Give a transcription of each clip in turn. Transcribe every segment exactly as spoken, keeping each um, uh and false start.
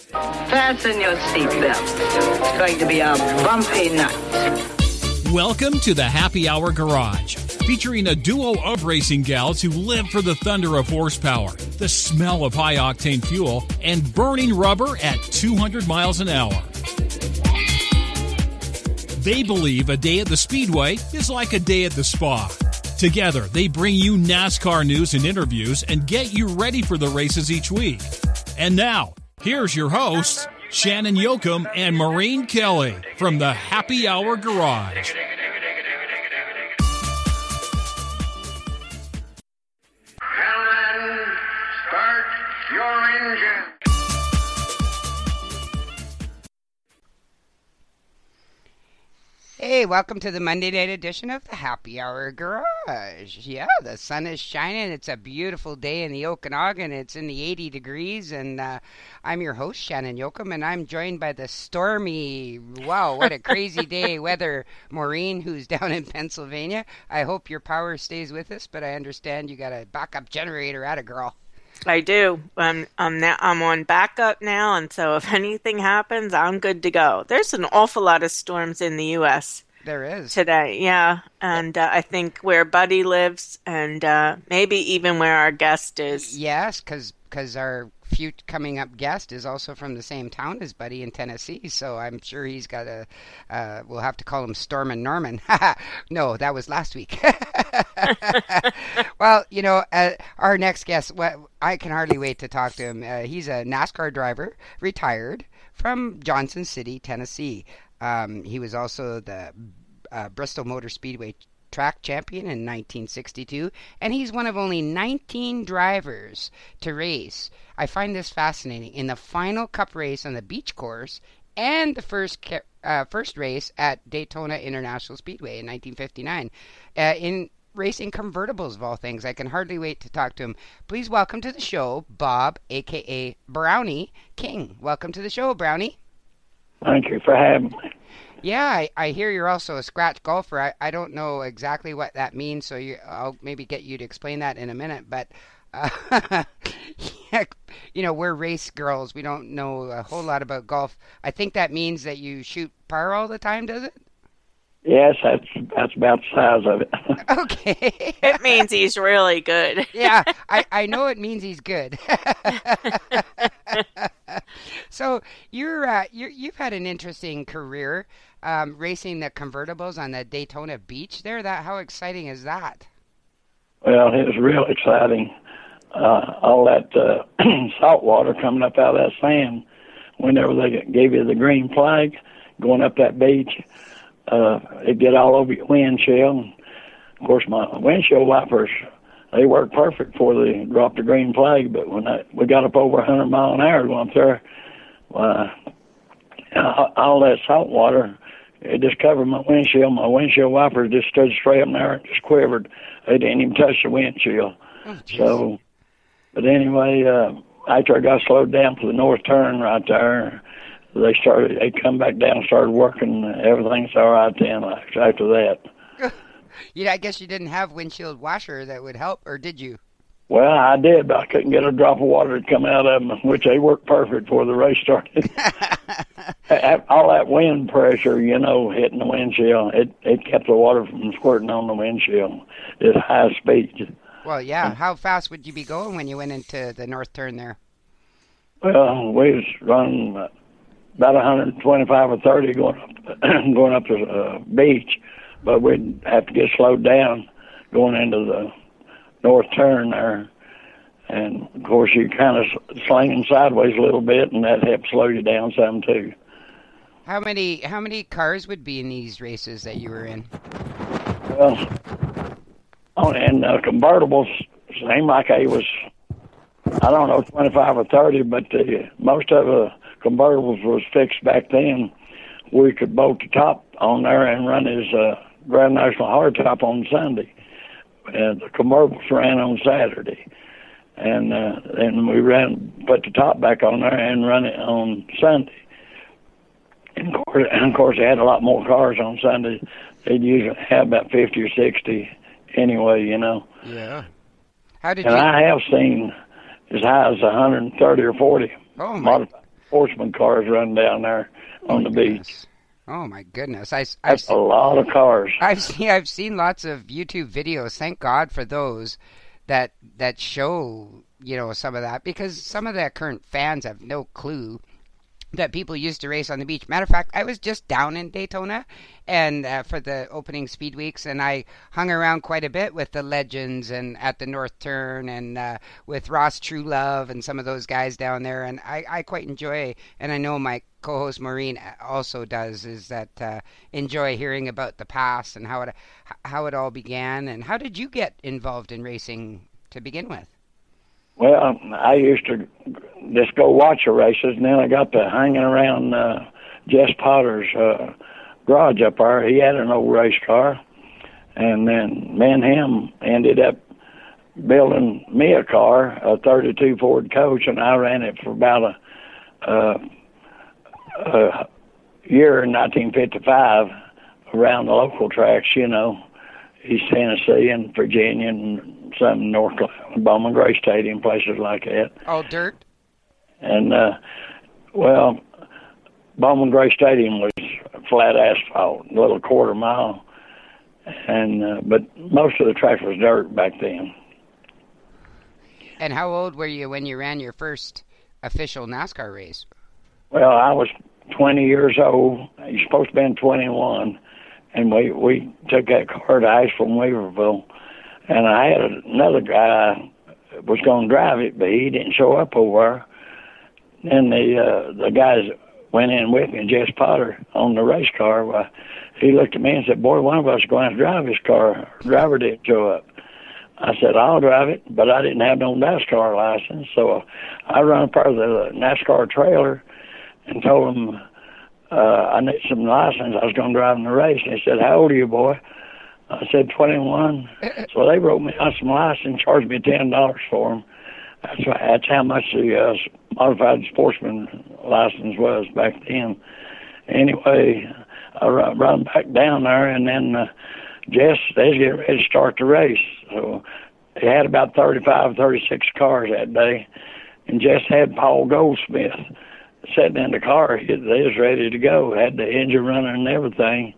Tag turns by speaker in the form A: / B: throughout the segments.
A: Fasten your seatbelts. It's going to be a bumpy night.
B: Welcome to the Happy Hour Garage, featuring a duo of racing gals who live for the thunder of horsepower, the smell of high-octane fuel, and burning rubber at two hundred miles an hour. They believe a day at the Speedway is like a day at the spa. Together, they bring you NASCAR news and interviews and get you ready for the races each week. And now, here's your hosts, Shannon Yoakum and Maureen Kelly from the Happy Hour Garage.
C: Gentlemen, start your engine.
D: Hey, welcome to the Monday night edition of the Happy Hour Garage. Yeah, the sun is shining. It's a beautiful day in the Okanagan. It's in the eighty degrees, and uh, I'm your host, Shannon Yoakum, and I'm joined by the stormy, wow, what a crazy day weather, Maureen, who's down in Pennsylvania. I hope your power stays with us, but I understand you got a backup generator at a girl.
E: I do. I'm I'm now I'm on backup now, and so if anything happens, I'm good to go. There's an awful lot of storms in the U S
D: There is
E: today, yeah, and uh, I think where Buddy lives, and uh, maybe even where our guest is.
D: Yes, because because our few coming up guest is also from the same town as Buddy in Tennessee, so I'm sure he's got a. Uh, we'll have to call him Stormin' Norman. No, that was last week. Well, you know, uh, our next guest. Well, I can hardly wait to talk to him. Uh, he's a NASCAR driver, retired from Johnson City, Tennessee. Um, he was also the uh, Bristol Motor Speedway track champion in nineteen sixty-two, and he's one of only nineteen drivers to race. I find this fascinating. In the final Cup race on the beach course and the first uh, first race at Daytona International Speedway in nineteen fifty-nine, uh, in racing convertibles of all things. I can hardly wait to talk to him. Please welcome to the show, Bob, a k a. Brownie King. Welcome to the show, Brownie.
F: Thank you for having me.
D: Yeah, I, I hear you're also a scratch golfer. I, I don't know exactly what that means, so you, I'll maybe get you to explain that in a minute. But, uh, yeah, you know, we're race girls. We don't know a whole lot about golf. I think that means that you shoot par all the time, does it?
F: Yes, that's that's about the size of it.
D: Okay.
E: It means he's really good.
D: Yeah, I, I know it means he's good. So you're, uh, you're you've had an interesting career um, racing the convertibles on the Daytona Beach there. That how exciting is that?
F: Well, it was real exciting. Uh, all that uh, salt water coming up out of that sand, whenever they gave you the green flag, going up that beach, uh, it'd get all over your windshield. Of course, my windshield wipers, they worked perfect before they dropped the green flag, but when I, we got up over one hundred mile an hour going up there, uh, all that salt water, it just covered my windshield. My windshield wipers just stood straight up there and just quivered. They didn't even touch the windshield.
D: Oh,
F: so, but anyway, uh, after I got slowed down for the north turn right there, they started, they come back down and started working. Everything's all right then after that.
D: Yeah, I guess you didn't have windshield washer that would help, or did you?
F: Well, I did, but I couldn't get a drop of water to come out of them, which they worked perfect before the race started. All that wind pressure, you know, hitting the windshield, it, it kept the water from squirting on the windshield at high speed.
D: Well, yeah. How fast would you be going when you went into the north turn there?
F: Well, we was running about one twenty-five or thirty going up, going up the uh, beach, but we'd have to get slowed down going into the north turn there. And, of course, you kind of slinging sideways a little bit, and that helped slow you down some, too.
D: How many how many cars would be in these races that you were in?
F: Well, on and uh, convertibles, seemed like I was, I don't know, twenty-five or thirty, but the, most of the convertibles was fixed back then. We could bolt the top on there and run his uh, Grand National hardtop on Sunday. And the convertibles ran on Saturday. And uh, then we ran, put the top back on there and run it on Sunday. And of course, and of course, they had a lot more cars on Sunday. They'd usually have about fifty or sixty anyway, you know.
D: Yeah. How did
F: and
D: you?
F: I have seen as high as one hundred thirty or forty.
D: Oh my!
F: Modified. sportsman cars run down there on the beach.
D: Oh my goodness! I, I've
F: That's
D: seen,
F: a lot of cars.
D: I've seen I've seen lots of YouTube videos. Thank God for those that that show you know some of that, because some of the current fans have no clue that people used to race on the beach. Matter of fact, I was just down in Daytona and uh, for the opening speed weeks, and I hung around quite a bit with the legends and at the North Turn and uh, with Ross Truelove and some of those guys down there, and I, I quite enjoy, and I know my co-host Maureen also does, is that uh, enjoy hearing about the past and how it how it all began. And how did you get involved in racing to begin with?
F: Well, I used to just go watch the races, and then I got to hanging around uh, Jess Potter's uh, garage up there. He had an old race car, and then me and him ended up building me a car, a thirty-two Ford Coach, and I ran it for about a, a, a year in nineteen fifty-five around the local tracks, you know, East Tennessee and Virginia and some in North Carolina, Bowman Gray Stadium, places like that.
D: All dirt?
F: And, uh, well, Bowman Gray Stadium was flat asphalt, a little quarter mile, and uh, but most of the track was dirt back then.
D: And how old were you when you ran your first official NASCAR race?
F: Well, I was twenty years old. You're supposed to be twenty-one, and we, we took that car to Ice from Weaverville. And I had another guy was going to drive it, but he didn't show up over there. And the uh, the guys went in with me, and Jess Potter on the race car. Well, he looked at me and said, "Boy, one of us is going to drive this car." Our driver didn't show up. I said, "I'll drive it," but I didn't have no NASCAR license. So I run up part of the NASCAR trailer and told him uh, I need some license. I was going to drive in the race. And he said, "How old are you, boy?" I said, twenty-one. So they wrote me out some license, charged me ten dollars for them. That's, that's how much the uh, modified sportsman license was back then. Anyway, I run, run back down there, and then uh, Jess, they was getting ready to start the race. So they had about thirty-five, thirty-six cars that day, and Jess had Paul Goldsmith sitting in the car. They was ready to go, had the engine running and everything.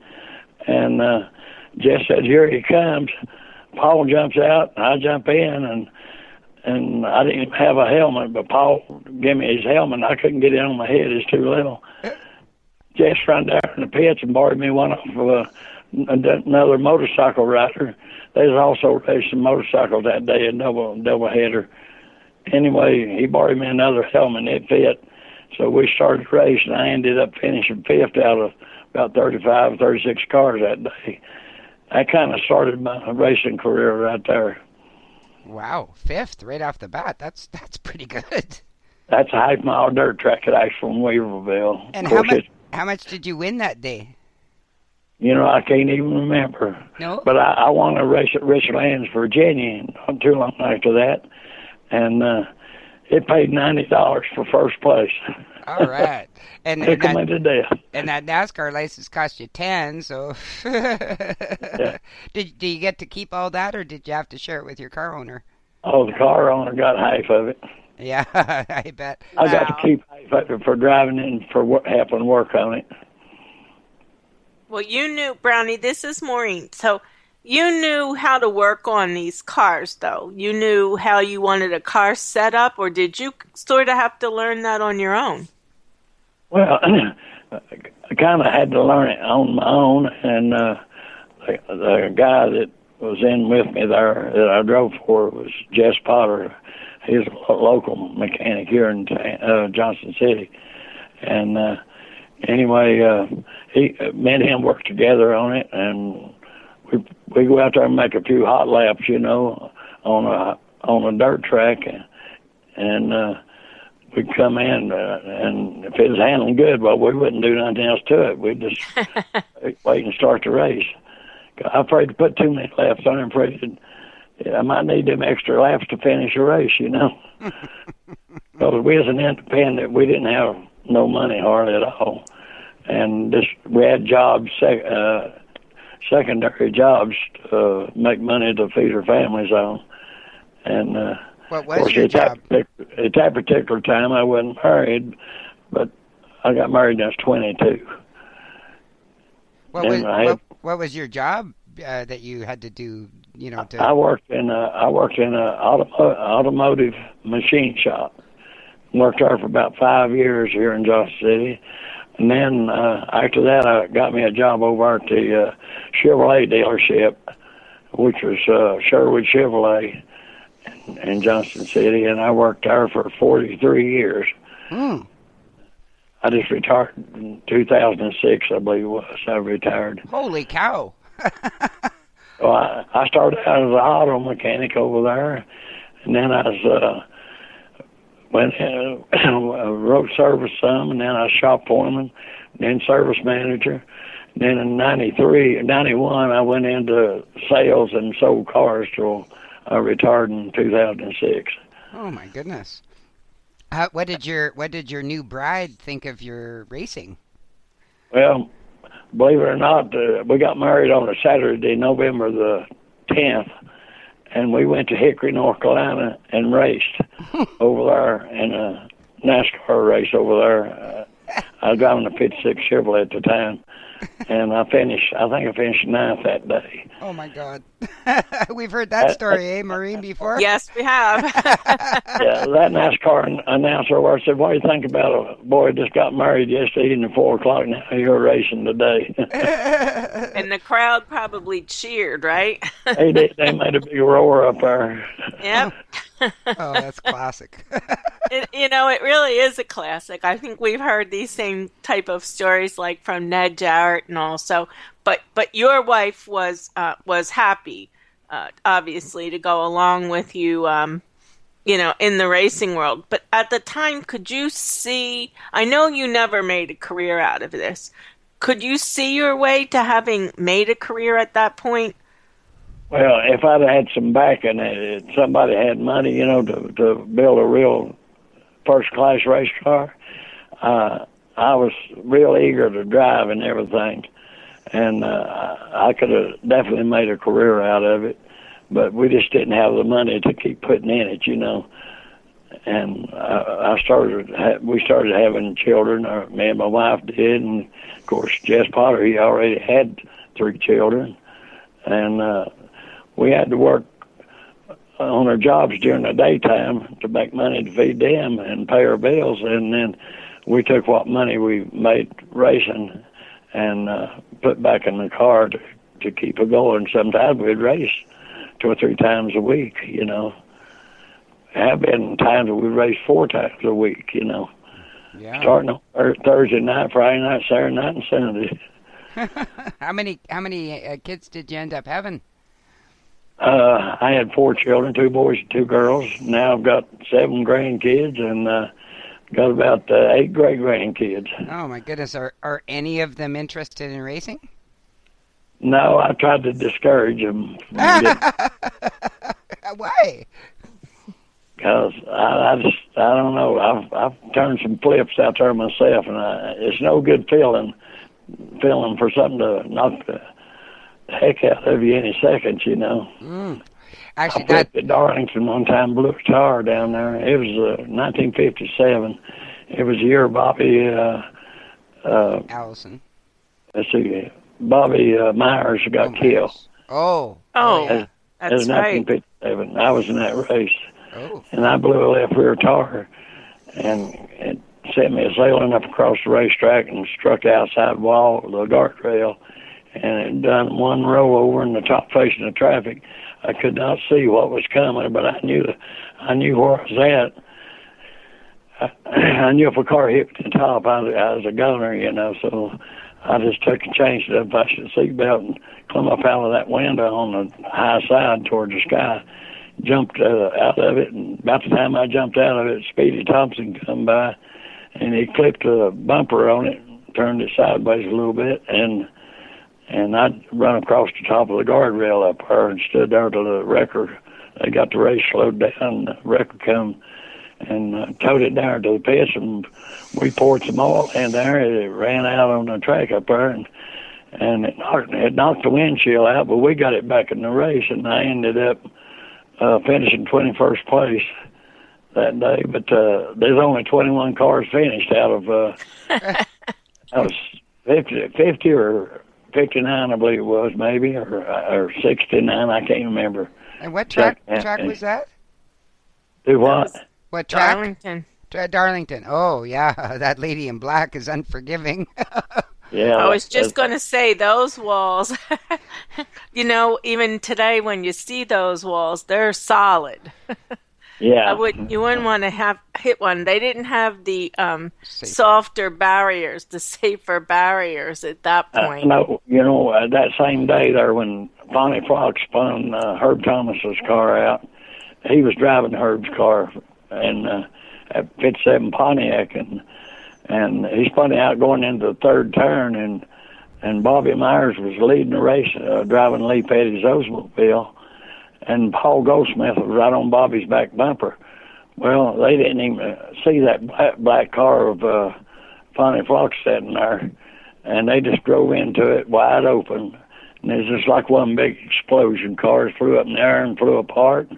F: And uh, Jess said, "Here he comes." Paul jumps out, and I jump in, and and I didn't even have a helmet, but Paul gave me his helmet, and I couldn't get it on my head. It's too little. Jess ran down in the pits and borrowed me one off of a, another motorcycle rider. They was also racing motorcycles that day, a double, double header. Anyway, he borrowed me another helmet, and it fit. So we started the race, and I ended up finishing fifth out of about thirty-five, thirty-six cars that day. That kind of started my racing career right there.
D: Wow, fifth right off the bat. That's that's pretty good.
F: That's a half mile dirt track at Asheville, Weaverville.
D: And how much how much did you win that day?
F: You know, I can't even remember.
D: No.
F: But I, I won a race at Richlands, Virginia, not too long after that, and uh, it paid ninety dollars for first place.
D: All right. And,
F: Took
D: and,
F: them
D: that,
F: into death.
D: and that NASCAR license cost you ten, so
F: Yeah.
D: did, did you get to keep all that, or did you have to share it with your car owner?
F: Oh, the car owner got half of it.
D: Yeah, I bet.
F: I got
E: Wow.
F: to keep half of it for driving and for wo- helping work on it.
E: Well, you knew, Brownie, this is Maureen. So you knew how to work on these cars, though. You knew how you wanted a car set up, or did you sort of have to learn that on your own?
F: Well, I kind of had to learn it on my own, and uh, the, the guy that was in with me there that I drove for was Jess Potter. He's a local mechanic here in uh, Johnson City. And uh, anyway, uh, he, me and him worked together on it, and we we go out there and make a few hot laps, you know, on a on a dirt track, and, and uh, we'd come in, uh, and if it was handling good, well, we wouldn't do nothing else to it. We'd just wait and start the race. I'm afraid to put too many laps on. I'm afraid to, I might need them extra laps to finish a race, you know. Because we was an independent, we didn't have no money hardly at all, and just we had jobs, sec, uh, secondary jobs to uh, make money to feed our families on. And uh,
D: What
F: of
D: was
F: course,
D: your
F: at
D: job?
F: that, at that particular time, I wasn't married, but I got married when I was twenty-two.
D: What was what, what was your job uh, that you had to do? You know, to...
F: I worked in a, I worked in a auto, automotive machine shop. Worked there for about five years here in Johnson City, and then uh, after that, I got me a job over at the uh, Chevrolet dealership, which was uh, Sherwood Chevrolet in, in Johnson City, and I worked there for forty-three years.
D: Mm.
F: I just retired in two thousand six, I believe it was. I retired.
D: Holy cow!
F: So I, I started out as an auto mechanic over there, and then I was uh, went in, wrote service some, and then I was shop foreman, then service manager. Then in ninety-three, ninety-one, I went into sales and sold cars till I retired in two thousand six.
D: Oh my goodness! Uh, what did your What did your new bride think of your racing?
F: Well, believe it or not, uh, we got married on a Saturday, November the tenth, and we went to Hickory, North Carolina, and raced over there in a NASCAR race over there. Uh, I was driving a fifty-six Chevrolet at the time, and I finished. I think I finished ninth that day.
D: Oh my God! We've heard that story, eh, Maureen, before?
E: Yes, we have.
F: Yeah, that NASCAR announcer I said, "What do you think about a boy just got married yesterday evening at four o'clock? Now you're racing today."
E: And the crowd probably cheered, right?
F: They did. They made a big roar up there.
E: Yep.
D: Oh, that's classic.
E: It, you know, it really is a classic. I think we've heard these same type of stories, like from Ned Jarrett and also. But but your wife was uh, was happy, uh, obviously, to go along with you, um, you know, in the racing world. But at the time, could you see? I know you never made a career out of this. Could you see your way to having made a career at that point?
F: Well, if I'd had some backing, if somebody had money, you know, to to build a real first class race car, uh, I was real eager to drive and everything. And uh, I could have definitely made a career out of it, but we just didn't have the money to keep putting in it, you know. And I, I started, we started having children. Or me and my wife did, and of course Jess Potter, he already had three children, and uh, we had to work on our jobs during the daytime to make money to feed them and pay our bills, and then we took what money we made racing and uh, put back in the car to, to keep it going. Sometimes we'd race two or three times a week, you know. There have been times that we raced four times a week, you know.
D: Yeah.
F: Starting on Thursday night, Friday night, Saturday night, and Sunday.
D: How many how many uh, kids did you end up having?
F: Uh, I had four children, two boys and two girls. Now I've got seven grandkids and uh, got about uh, eight great-grandkids.
D: Oh, my goodness. Are are any of them interested in racing?
F: No, I tried to discourage them.
D: Why?
F: Because I, I just, I don't know. I've, I've turned some flips out there myself, and I, it's no good feeling, feeling for something to knock the heck out of you any seconds, you know.
D: Mm. Actually,
F: I
D: that...
F: flipped at Darlington one time, blew a tire down there. It was uh, nineteen fifty-seven. It was the year Bobby, uh, uh,
D: Allison.
F: Let's see, Bobby uh, Myers got
D: oh,
F: killed.
D: Oh.
E: Oh,
F: It
E: that's
F: was
E: right.
F: nineteen fifty-seven. I was in that race.
D: Oh.
F: And I blew a left rear tire, and it sent me sailing up across the racetrack and struck the outside wall of the guardrail, and it done one roll over in the top facing the traffic. I could not see what was coming, but I knew I knew where I was at. I, I knew if a car hit the top, I, I was a gunner, you know, so I just took and changed it up. I should seatbelt and come up out of that window on the high side toward the sky. Jumped uh, out of it, and about the time I jumped out of it, Speedy Thompson come by, and he clipped a bumper on it, turned it sideways a little bit, and and I run across the top of the guardrail up there and stood there till the wrecker. They got the race slowed down. The wrecker come and uh, towed it down to the pits, and we poured some oil in there. It ran out on the track up there, and and it knocked, it knocked the windshield out, but we got it back in the race, and I ended up Uh, finishing twenty-first place, that day, but uh, there's only twenty-one cars finished out of uh, out of fifty, fifty or fifty-nine, I believe it was, maybe, or or sixty-nine. I can't remember.
D: And what track track was that?
F: Do what?
D: What track?
E: Darlington.
D: Tra- Darlington. Oh, yeah. That lady in black is unforgiving.
F: Yeah.
E: I was just going to say, those walls, you know, even today when you see those walls, they're solid.
F: Yeah.
E: I would, you wouldn't want to have hit one. They didn't have the um, softer barriers, the safer barriers at that point.
F: Uh, no, you know, uh, that same day there when Bonnie Flock spun uh, Herb Thomas's car out, he was driving Herb's car and uh, at fifty-seven Pontiac, and and he spun it out going into the third turn, and and Bobby Myers was leading the race, uh, driving Lee Petty's Oldsmobile, and Paul Goldsmith was right on Bobby's back bumper. Well, they didn't even see that black, black car of uh, Bonnie Flock sitting there, and they just drove into it wide open, and it was just like one big explosion. Cars flew up in the air and flew apart.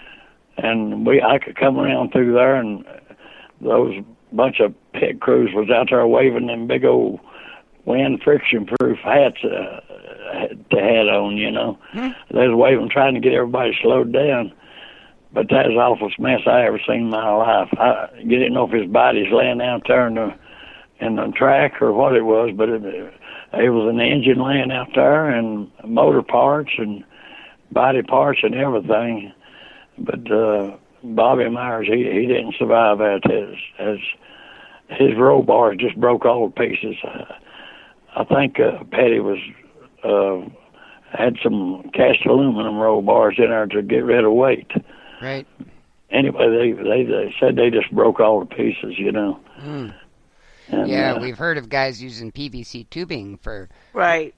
F: And we, I could come around through there, and those bunch of pit crews was out there waving them big old wind friction-proof hats uh, to had on, you know. Mm-hmm. They was waving, trying to get everybody slowed down. But that was the awfulest mess I ever seen in my life. I, you didn't know if his body's laying out there in the, in the track or what it was, but it, it was an engine laying out there and motor parts and body parts and everything. But uh, Bobby Myers, he he didn't survive that. His his, his roll bars just broke all to pieces. Uh, I think uh, Petty was uh, had some cast aluminum roll bars in there to get rid of weight.
D: Right.
F: Anyway, they they, they said they just broke all to pieces, you know.
D: Mm.
F: And,
D: yeah,
F: uh,
D: we've heard of guys using P V C tubing for
E: right.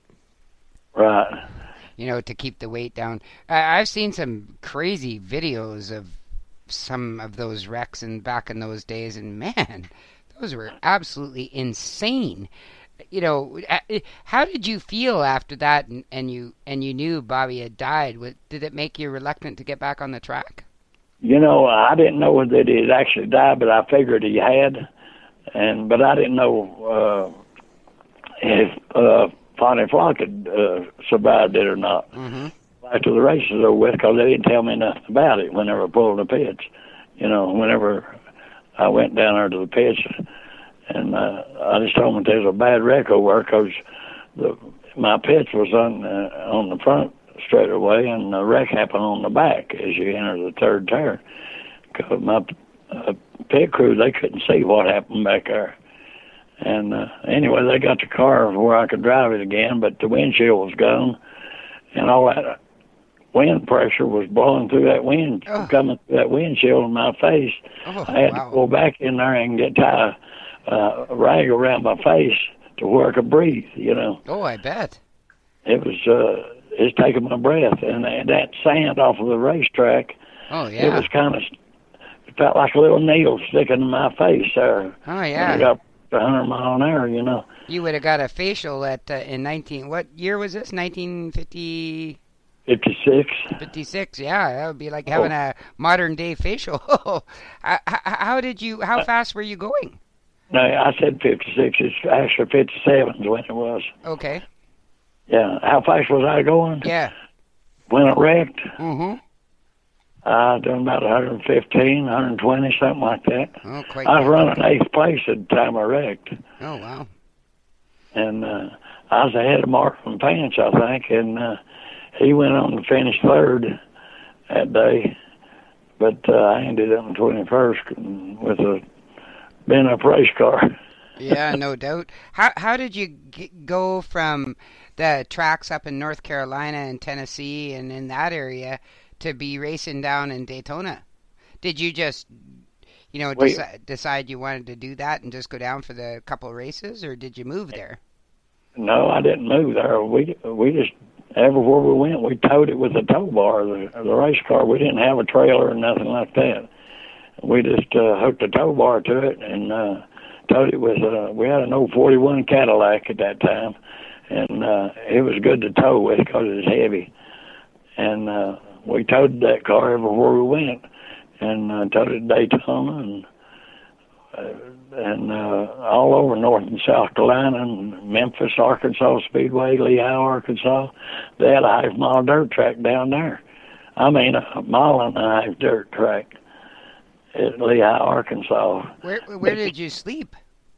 F: Right.
D: You know, to keep the weight down. I, I've seen some crazy videos of some of those wrecks in back in those days, and man, those were absolutely insane. You know, how did you feel after that? And, and you and you knew Bobby had died. Did it make you reluctant to get back on the track?
F: You know, I didn't know that he had actually died, but I figured he had, and but I didn't know uh, if. Uh, Bonnie Flock had uh, survived it or not.
D: Mm-hmm.
F: After the race was over with, because they didn't tell me nothing about it whenever I pulled the pits. You know, whenever I went down there to the pits, and uh, I just told them there was a bad wreck over there because the, my pits was on, uh, on the front straightaway, and the wreck happened on the back as you enter the third turn. Because my uh, pit crew, they couldn't see what happened back there. And uh, anyway, they got the car where I could drive it again, but the windshield was gone, and all that wind pressure was blowing through that wind, oh. coming through that windshield in my face.
D: Oh,
F: I had
D: wow.
F: to go back in there and get tie uh, a rag around my face to where I could breathe, you know.
D: Oh, I bet.
F: It was, uh, it's taking my breath, and, and that sand off of the racetrack,
D: oh, yeah.
F: it was kind of, it felt like a little needle sticking in my face there.
D: Oh, yeah.
F: I got a hundred mile an hour, you know.
D: You would have got a facial at uh, in nineteen. What year was this? Nineteen fifty.
F: Fifty-six.
D: Fifty-six. Yeah, that would be like having oh. a modern day facial. how, how did you? How fast were you going?
F: No, I said fifty-six. It's actually fifty-seven is when it was.
D: Okay.
F: Yeah. How fast was I going?
D: Yeah.
F: When it wrecked.
D: Mm-hmm.
F: I done about one fifteen, one twenty, something like that.
D: Oh, quite.
F: I was running eighth place at the time I wrecked.
D: Oh, wow.
F: And uh, I was ahead of Mark from Pants, I think, and uh, he went on to finish third that day. But uh, I ended up in twenty-first with a bent-up race car.
D: Yeah, no doubt. How how did you g- go from the tracks up in North Carolina and Tennessee and in that area to be racing down in Daytona? Did you just, you know, deci- decide you wanted to do that and just go down for the couple races, or did you move there?
F: No, I didn't move there. We we just, everywhere we went, we towed it with a tow bar, the, the race car. We didn't have a trailer or nothing like that. We just uh, hooked a tow bar to it and uh, towed it with, uh, we had an old forty-one Cadillac at that time, and uh, it was good to tow with because it was heavy. And uh, we towed that car everywhere we went. and uh, took it to Daytona and uh, and uh, all over North and South Carolina, and Memphis, Arkansas Speedway, Lehigh, Arkansas. They had a half mile dirt track down there. I mean, a mile and a half dirt track at Lehigh, Arkansas.
D: Where where did you sleep?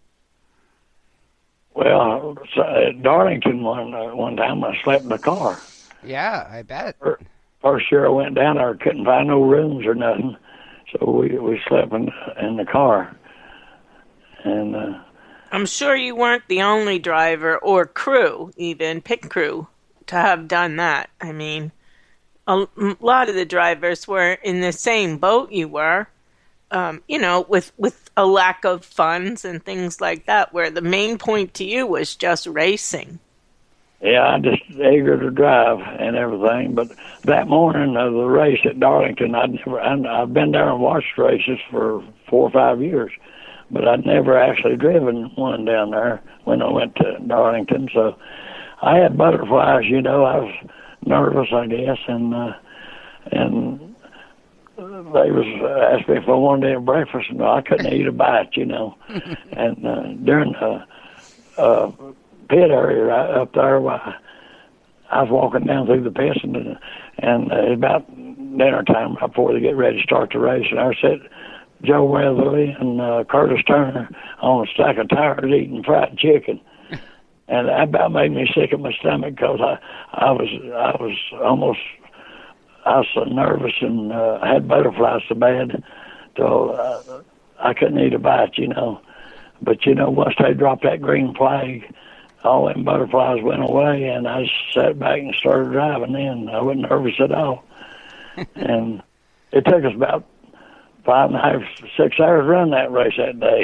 F: Well, so at Darlington one uh, one time I slept in the car.
D: Yeah, I bet.
F: First year I went down there, I couldn't find no rooms or nothing, so we we slept in in the car. And uh,
E: I'm sure you weren't the only driver or crew, even pit crew, to have done that. I mean, a lot of the drivers were in the same boat you were, um, you know, with, with a lack of funds and things like that, where the main point to you was just racing.
F: Yeah, I just eager to drive and everything. But that morning of the race at Darlington, I'd never, I've been there and watched races for four or five years, but I'd never actually driven one down there when I went to Darlington. So I had butterflies, you know. I was nervous, I guess, and uh, and they was asked me if I wanted to have breakfast. No, I couldn't eat a bite, you know. And uh, during the uh, pit area right up there, I, I was walking down through the pits, and, and uh, it was about dinner time right before they get ready to start the race, and I said, Joe Weatherly and uh, Curtis Turner on a stack of tires eating fried chicken. And that about made me sick in my stomach because I, I was I was almost, I was so nervous and uh, had butterflies so bad, so uh, I couldn't eat a bite, you know. But, you know, once they dropped that green flag, all them butterflies went away, and I just sat back and started driving then. I wasn't nervous at all. And it took us about five and a half, six hours to run that race that day.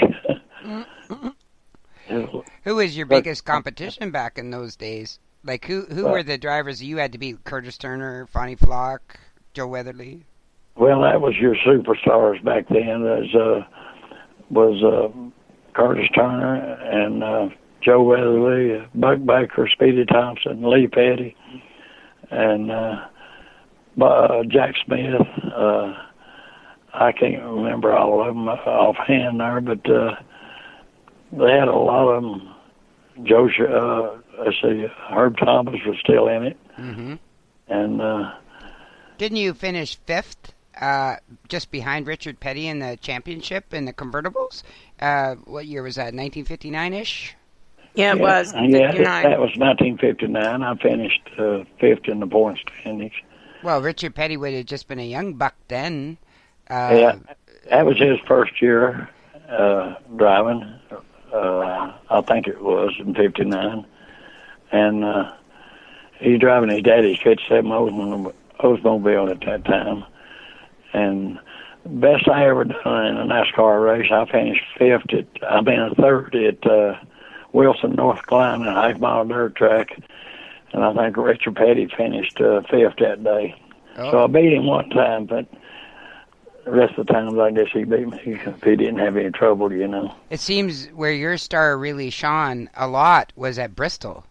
D: Who was your biggest competition back in those days? Like, who who were the drivers you had to beat? Curtis Turner, Fonnie Flock, Joe Weatherly?
F: Well, that was your superstars back then. Was uh, was uh, Curtis Turner and uh, Joe Weatherly, uh, Buck Baker, Speedy Thompson, Lee Petty, and uh, uh, Jack Smith. Uh, I can't remember all of them offhand there, but uh, they had a lot of them. Joe, uh, let's see, Herb Thomas was still in it.
D: Mm-hmm.
F: And uh,
D: didn't you finish fifth, uh, just behind Richard Petty in the championship in the convertibles? Uh, what year was that? nineteen fifty-nine-ish.
E: Yeah, it
F: yeah,
E: was.
F: Yeah, that was nineteen fifty-nine. I finished uh, fifth in the point standings.
D: Well, Richard Petty would have just been a young buck then. Uh,
F: yeah, that was his first year uh, driving. Uh, I think it was in fifty-nine, and uh, he driving his daddy's fifty-seven Oldsmobile at that time. And best I ever done in a NASCAR race, I finished fifth at, I mean third at uh, Wilson, North Carolina, half mile dirt track, and I think Richard Petty finished uh, fifth that day. Oh. So I beat him one time, but the rest of the times, I guess he beat me if he didn't have any trouble, you know.
D: It seems where your star really shone a lot was at Bristol.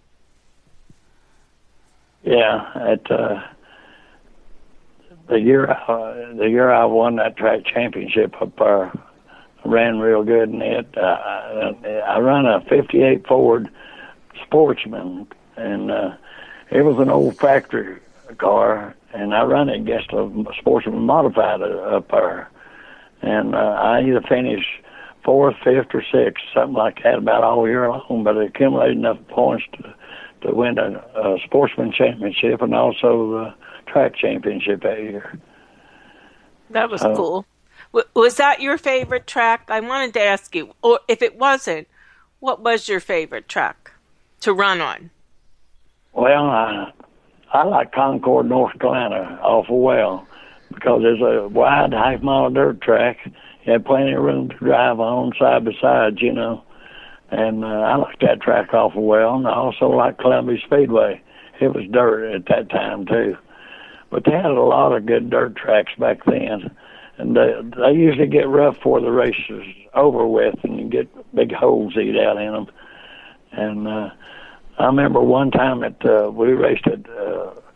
F: Yeah, at uh, the year uh, the year I won that track championship up there, I ran real good in it. Uh, I ran a fifty-eight Ford Sportsman, and uh, it was an old factory car. And I run it against a Sportsman modified up there. And uh, I either finished fourth, fifth, or sixth, something like that, about all year long. But I accumulated enough points to, to win a, a Sportsman championship and also the track championship that year.
E: That was uh, cool. W- was that your favorite track? I wanted to ask you, or if it wasn't, what was your favorite track to run on?
F: Well, I... I like Concord, North Carolina, awful well, because there's a wide half-mile dirt track. You have plenty of room to drive on side by side, you know. And uh, I like that track awful well. And I also like Columbia Speedway. It was dirt at that time, too. But they had a lot of good dirt tracks back then. And they, they usually get rough before the race is over with, and you get big holes eat out in them. And... Uh, I remember one time that uh, we raced at uh,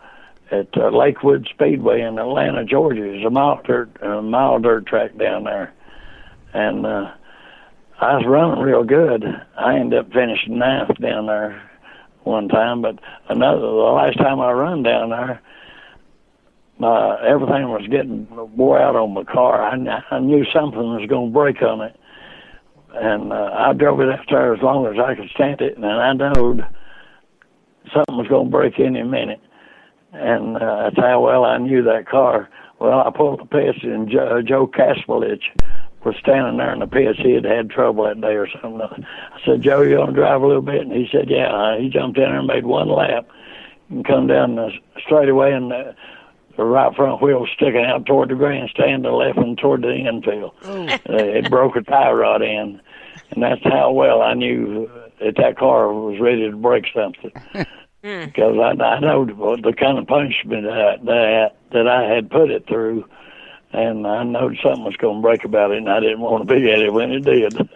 F: at uh, Lakewood Speedway in Atlanta, Georgia. There's a mile dirt, a mile dirt track down there, and uh, I was running real good. I ended up finishing ninth down there one time, but another the last time I run down there, my everything was getting wore out on my car. I, I knew something was going to break on it, and uh, I drove it out there as long as I could stand it, and I knowed something was going to break any minute. And uh, that's how well I knew that car. Well, I pulled the pits, and Joe, Joe Kaspelich was standing there in the pits. He had had trouble that day or something. I said, Joe, you want to drive a little bit? And he said, yeah. He jumped in there and made one lap and come down the straightaway, and the, the right front wheel was sticking out toward the grandstand, the left one toward the infield. uh, it broke a tie rod in, and that's how well I knew that that car was ready to break something. Because I, I know the, the kind of punishment that, that that I had put it through, and I know something was going to break about it, and I didn't want to be at it when it did.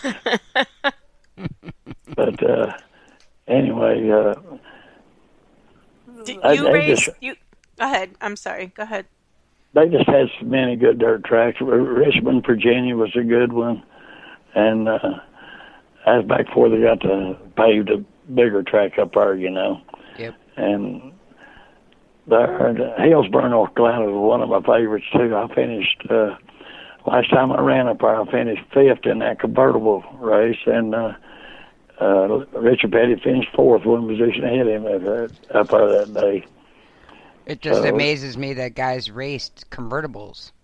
F: But uh, anyway, uh,
E: did
F: I,
E: you race?
F: Just,
E: you go ahead. I'm sorry. Go ahead.
F: They just had so many good dirt tracks. Richmond, Virginia was a good one, and uh, I was back before they got to pave the bigger track up there, you know.
D: Yep.
F: And there, Hillsborough, North Carolina was one of my favorites too. I finished uh, last time I ran up there. I finished fifth in that convertible race, and uh, uh, Richard Petty finished fourth, one position ahead of him at that, up there that day.
D: It just
F: so,
D: amazes me that guys raced convertibles.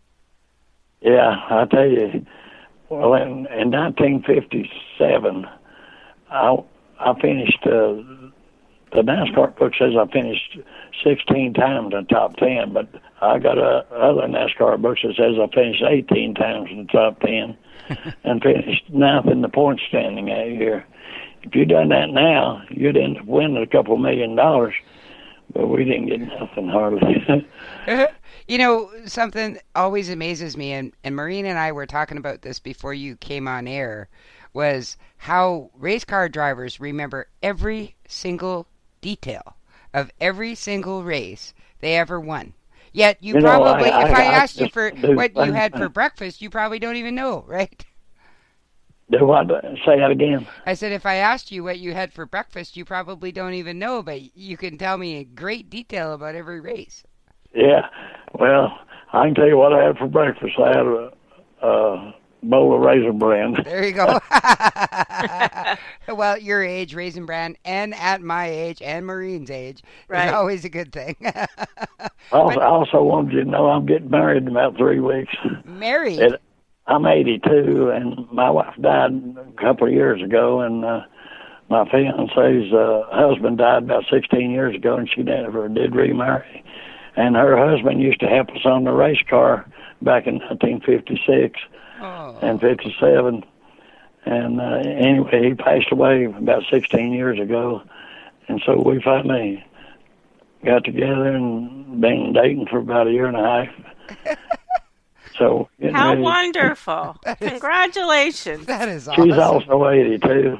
F: Yeah, I tell you. Well, in, in nineteen fifty-seven, I I finished, uh, the NASCAR book says I finished sixteen times in the top ten, but I got a other NASCAR book that says I finished eighteen times in the top ten and finished ninth in the point standing that year. If you'd done that now, you'd end up winning a couple million dollars, but we didn't get nothing hardly.
D: You know, something always amazes me, and, and Maureen and I were talking about this before you came on air, was how race car drivers remember every single detail of every single race they ever won. Yet you,
F: you
D: probably,
F: know, I,
D: if I,
F: I, I
D: asked you for what you
F: I,
D: had for breakfast, you probably don't even know, right?
F: Do what? Say that again.
D: I said, if I asked you what you had for breakfast, you probably don't even know, but you can tell me in great detail about every race.
F: Yeah. Well, I can tell you what I had for breakfast. I had a, a bowl of Raisin Bran.
D: There you go. Well, your age, Raisin Bran, and at my age and Maureen's age
E: right.
D: is always a good thing.
F: also, I also wanted you to know I'm getting married in about three weeks.
D: Married?
F: It, I'm eighty-two, and my wife died a couple of years ago, and uh, my fiance's uh, husband died about sixteen years ago, and she never did remarry. And her husband used to help us on the race car back in nineteen fifty-six
D: oh.
F: and fifty-seven. And uh, anyway, he passed away about sixteen years ago, and so we finally got together and been dating for about a year and a half. So
E: how
F: ready.
E: Wonderful!
D: That is,
E: Congratulations.
D: That is awesome.
F: She's also eighty-two.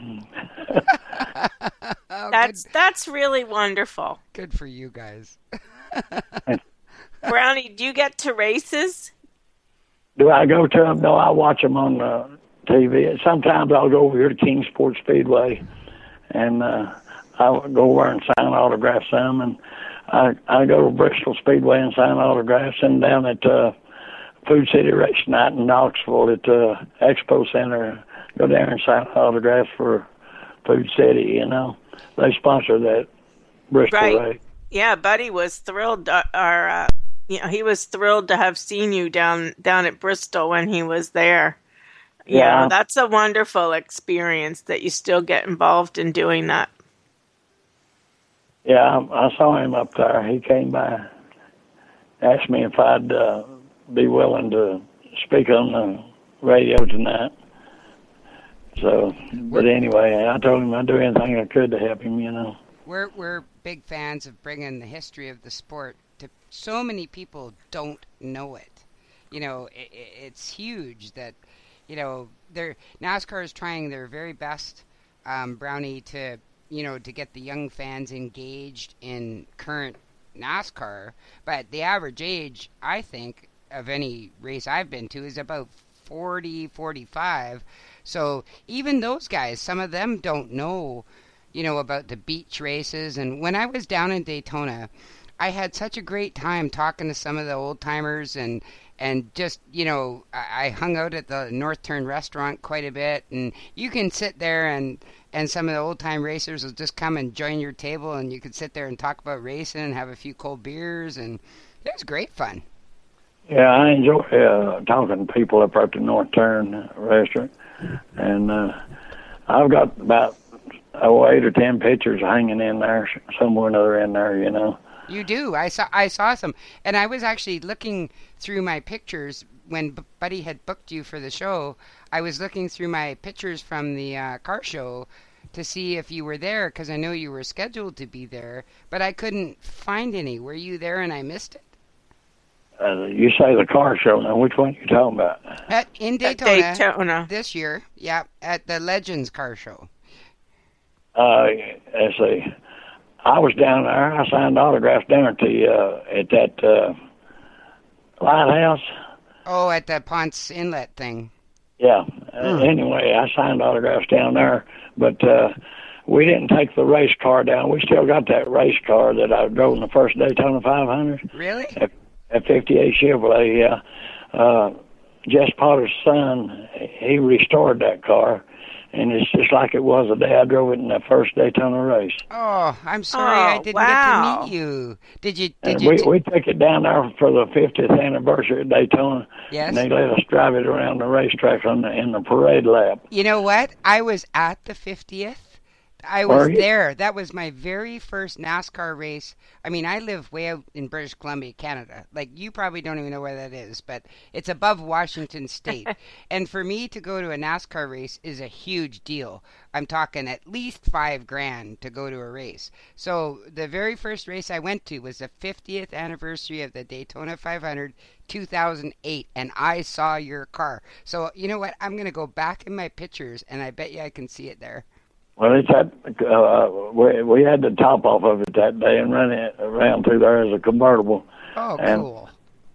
D: Oh,
E: that's
D: good.
E: that's really wonderful.
D: Good for you guys.
E: Brownie, do you get to races?
F: Do I go to them? No, I watch them on uh, T V. Sometimes I'll go over here to Kingsport Speedway, and uh, I'll go over and sign autographs some. And I I go to Bristol Speedway and sign autographs, and down at uh, Food City Race Night in Knoxville at uh, Expo Center, go down and sign autographs for Food City. You know, they sponsor that Bristol
E: right.
F: race.
E: Yeah, Buddy was thrilled. Uh, or uh, you know, he was thrilled to have seen you down down at Bristol when he was there. Yeah, yeah, that's a wonderful experience that you still get involved in doing that.
F: Yeah, I, I saw him up there. He came by, asked me if I'd uh, be willing to speak on the radio tonight. So, but anyway, I told him I'd do anything I could to help him, you know.
D: We're we're big fans of bringing the history of the sport to so many people don't know it. You know, it, it's huge that, you know, they're, NASCAR is trying their very best, um, Brownie, to, you know, to get the young fans engaged in current NASCAR, but the average age, I think, of any race I've been to is about forty, forty-five. So even those guys, some of them don't know, you know, about the beach races. And when I was down in Daytona, I had such a great time talking to some of the old timers, and and just, you know, I, I hung out at the North Turn restaurant quite a bit, and you can sit there and and some of the old time racers will just come and join your table, and you can sit there and talk about racing and have a few cold beers, and it was great fun.
F: Yeah, I enjoy uh, talking to people up at the North Turn restaurant, and uh, I've got about oh, eight or ten pictures hanging in there, somewhere or another in there, you know.
D: You do. I saw I saw some, and I was actually looking through my pictures when B- Buddy had booked you for the show. I was looking through my pictures from the uh, car show to see if you were there, because I know you were scheduled to be there, but I couldn't find any. Were you there and I missed it?
F: Uh, you say the car show. Now, which one are you talking about?
D: At, in Daytona,
E: At Daytona
D: this year. Yeah, at the Legends car show.
F: Uh, let's see. I was down there. I signed autographs down at the uh, at that uh, lighthouse.
D: Oh, at the Ponce Inlet thing.
F: Yeah. Uh, anyway, I signed autographs down there, but uh, we didn't take the race car down. We still got that race car that I drove in the first Daytona five hundred.
D: Really?
F: At, at fifty-eight Chevrolet. Yeah. Uh, Jess Potter's son, he restored that car. And it's just like it was the day I drove it in the first Daytona race.
D: Oh, I'm sorry
E: Oh,
D: I didn't
E: wow.
D: get to meet you. Did you? Did
F: And
D: you?
F: we,
D: t-
F: we took it down there for the fiftieth anniversary of Daytona.
D: Yes.
F: And they let us drive it around the racetrack on the, in the parade lap.
D: You know what? I was at the fiftieth. I
F: Were
D: was
F: you?
D: there. That was my very first NASCAR race. I mean, I live way out in British Columbia, Canada. Like, you probably don't even know where that is, but it's above Washington State. And for me to go to a NASCAR race is a huge deal. I'm talking at least five grand to go to a race. So the very first race I went to was the fiftieth anniversary of the Daytona five hundred, two thousand eight, and I saw your car. So, you know what? I'm going to go back in my pictures, and I bet you I can see it there.
F: Well, it's that, uh, we, we had the top off of it that day and ran it around through there as a convertible.
D: Oh,
F: and,
D: cool.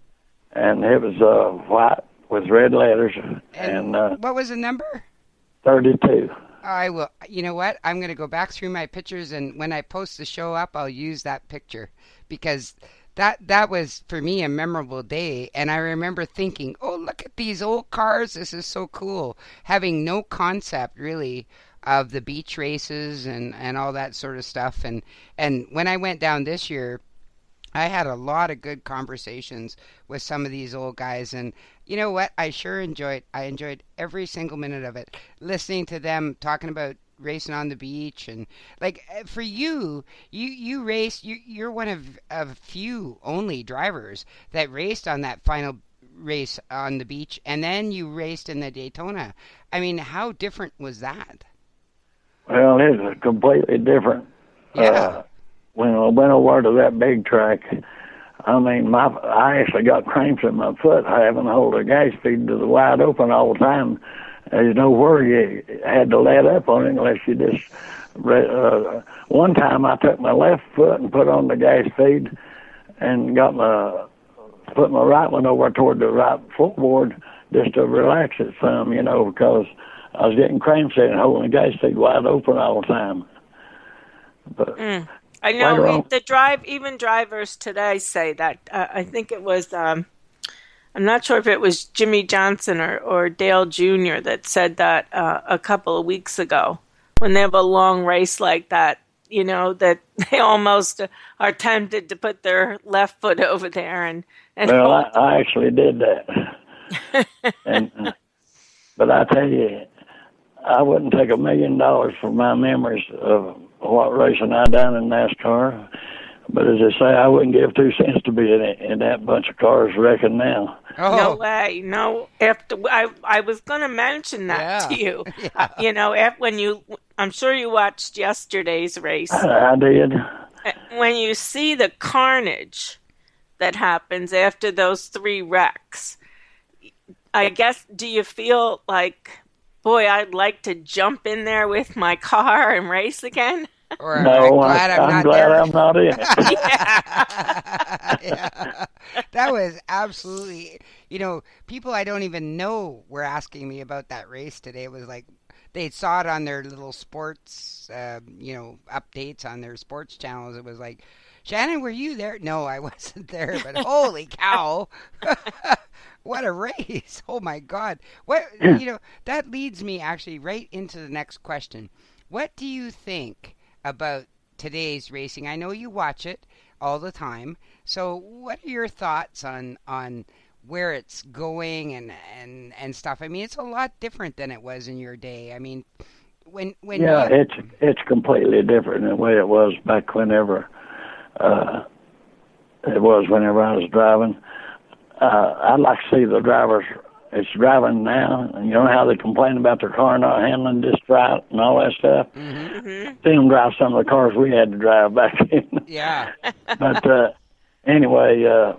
F: And it was uh, white with red letters
D: And,
F: and uh,
D: what was the number?
F: thirty-two.
D: I will. You know what? I'm going to go back through my pictures, and when I post the show up, I'll use that picture, because that that was for me a memorable day. And I remember thinking, "Oh, look at these old cars! This is so cool." Having no concept really of the beach races and and all that sort of stuff. And and when I went down this year, I had a lot of good conversations with some of these old guys, and you know what? I sure enjoyed. I enjoyed every single minute of it, listening to them talking about racing on the beach. And like, for you, you you race. You you're one of of few only drivers that raced on that final race on the beach, and then you raced in the Daytona. I mean, how different was that?
F: Well, it's completely different.
D: Yeah.
F: Uh, when I went over to that big track, I mean, my I actually got cramps in my foot having to hold a gas feed to the wide open all the time. There's nowhere you had to let up on it unless you just. Uh, one time I took my left foot and put on the gas feed, and got my put my right one over toward the right floorboard just to relax it some, you know, because I was getting cramps in and holding the gas feed wide open all the time. But
E: Mm. I know
F: later
E: we,
F: on-
E: the drive, even drivers today say that. Uh, I think it was, um, I'm not sure if it was Jimmy Johnson or, or Dale Junior that said that uh, a couple of weeks ago. When they have a long race like that, you know, that they almost are tempted to put their left foot over there. And, and
F: well, I,
E: hold-
F: I actually did that. and uh, But I tell you, I wouldn't take a million dollars for my memories of what racing I done in NASCAR. But as I say, I wouldn't give two cents to be in, in that bunch of cars wrecking now.
E: No
D: Oh,
E: way. No. After I, I was going to mention that
D: Yeah.
E: to you. Uh, you know, af when you, I'm sure you watched yesterday's race.
F: I, I did.
E: When you see the carnage that happens after those three wrecks, I guess, do you feel like, boy, I'd like to jump in there with my car and race again?
D: Or
F: No,
D: I'm glad I'm,
F: I'm
D: not
F: glad
D: there.
F: I'm not in it.
D: Yeah. That was absolutely, you know, people I don't even know were asking me about that race today. It was like they saw it on their little sports, uh, you know, updates on their sports channels. It was like, Shannon, were you there? No, I wasn't there, but holy cow. What a race. Oh my God. What, you know, that leads me actually right into the next question. What do you think about today's racing? I know you watch it all the time. So what are your thoughts on on where it's going and and and stuff? I mean, it's a lot different than it was in your day. I mean, when when
F: Yeah,
D: you...
F: it's it's completely different than the way it was back whenever uh, it was whenever I was driving. Uh, I'd like to see the drivers it's driving now, and you know how they complain about their car not handling just right and all that stuff.
E: Mm-hmm.
F: See them drive some of the cars we had to drive back then.
D: Yeah.
F: But uh, anyway, uh,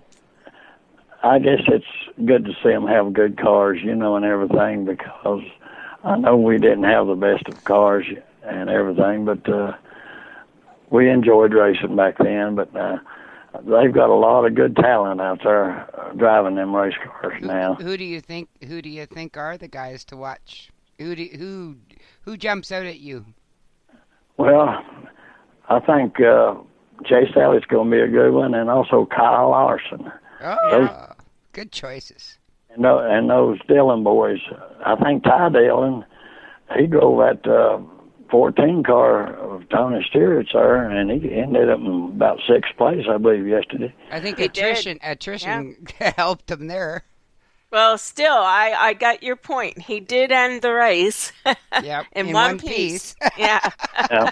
F: I guess it's good to see them have good cars, you know, and everything, because I know we didn't have the best of cars and everything, but uh, we enjoyed racing back then. But uh, they've got a lot of good talent out there uh, driving them race cars
D: Who,
F: now.
D: who do you think? Who do you think are the guys to watch? Who do, who who jumps out at you?
F: Well, I think uh, Chase Elliott's going to be a good one, and also Kyle Larson.
D: Oh,
F: Those-
D: good choices.
F: And, tho- and those Dillon boys. I think Ty Dillon, he drove that uh, fourteen car of Tony Stewart's there, and he ended up in about sixth place, I believe, yesterday.
D: I think
E: He
D: attrition
E: did.
D: attrition helped him there.
E: Well, still, I, I got your point. He did end the race
D: Yep,
E: in,
D: in
E: one,
D: one
E: piece.
D: piece.
E: Yeah.
F: Yeah.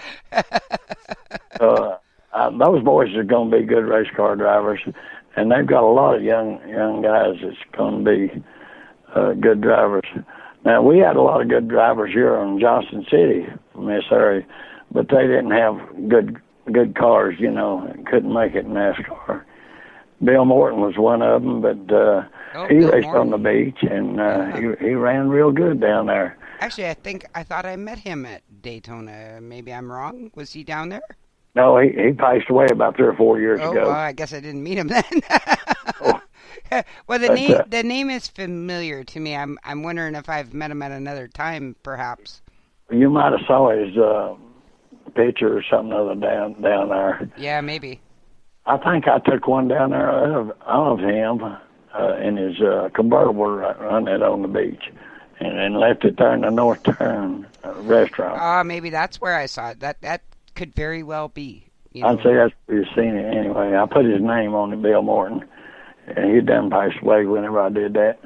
F: uh, uh, those boys are going to be good race car drivers, and they've got a lot of young young guys that's going to be uh, good drivers. Now, we had a lot of good drivers here in Johnson City, Missouri, but they didn't have good good cars, you know, and couldn't make it in NASCAR. Bill Morton was one of them, but uh,
D: Oh,
F: he
D: Bill
F: raced
D: Morton.
F: on the beach, and uh, he, he ran real good down there.
D: Actually, I think I thought I met him at Daytona. Maybe I'm wrong. Was he down there?
F: No, he, he passed away about three or four years
D: Oh,
F: ago.
D: well, I guess I didn't meet him then. Well, the
F: But,
D: name
F: uh,
D: the name is familiar to me. I'm I'm wondering if I've met him at another time, perhaps.
F: You might have saw his uh, picture or something other down down there.
D: Yeah, maybe.
F: I think I took one down there of, of him uh, in his uh, convertible run it on the beach, and, and left it there in the North Turn uh, restaurant.
D: Ah, maybe that's where I saw it. That that could very well be. You know?
F: I'd say that's where you've seen it anyway. I put his name on it, Bill Morton, and he done passed away whenever I did that.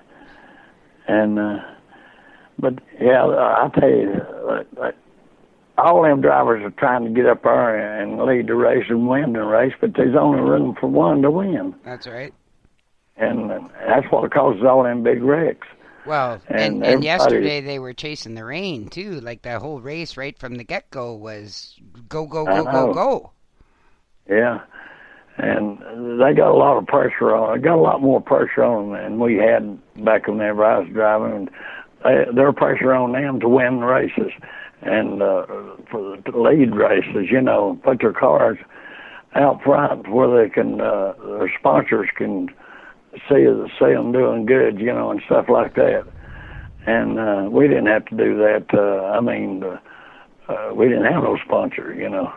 F: And uh, but yeah, I tell you, uh, uh, all them drivers are trying to get up there and lead the race and win the race, but there's only room for one to win,
D: That's right.
F: and uh, that's what causes all them big wrecks.
D: Well,
F: And
D: and, and,
F: everybody-
D: yesterday they were chasing the rain too. Like the whole race right from the get go was go go
F: I
D: go go
F: know.
D: go.
F: Yeah, and they got a lot of pressure on. They got a lot more pressure on them than we had back whenever I was driving. And they, their pressure on them to win races and uh, for the lead races, you know, put their cars out front where they can, uh, their sponsors can see see them doing good, you know, and stuff like that. And uh, we didn't have to do that. Uh, I mean, uh, uh, we didn't have no sponsor, you know.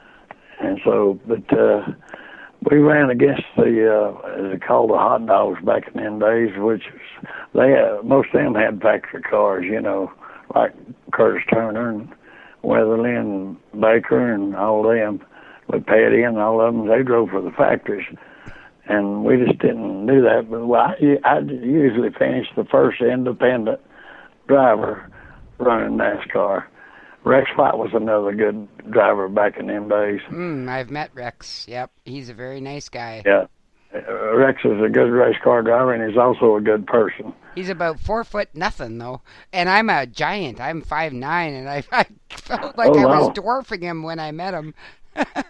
F: And so, but uh, we ran against the, uh, as they called the hot dogs back in them days, which was, they had, most of them had factory cars, you know, like Curtis Turner and Weatherly and Baker and all them, with Petty and all of them. They drove for the factories, and we just didn't do that. But well, I, I usually finished the first independent driver running NASCAR. Rex White was another good driver back in them days.
D: Mm, I've met Rex. Yep, he's a very nice guy.
F: Yeah. Uh, Rex is a good race car driver, and he's also a good person.
D: He's about four foot nothing though, and I'm a giant. I'm five nine, and I, I felt like
F: Oh,
D: I was
F: wow.
D: dwarfing him when I met him.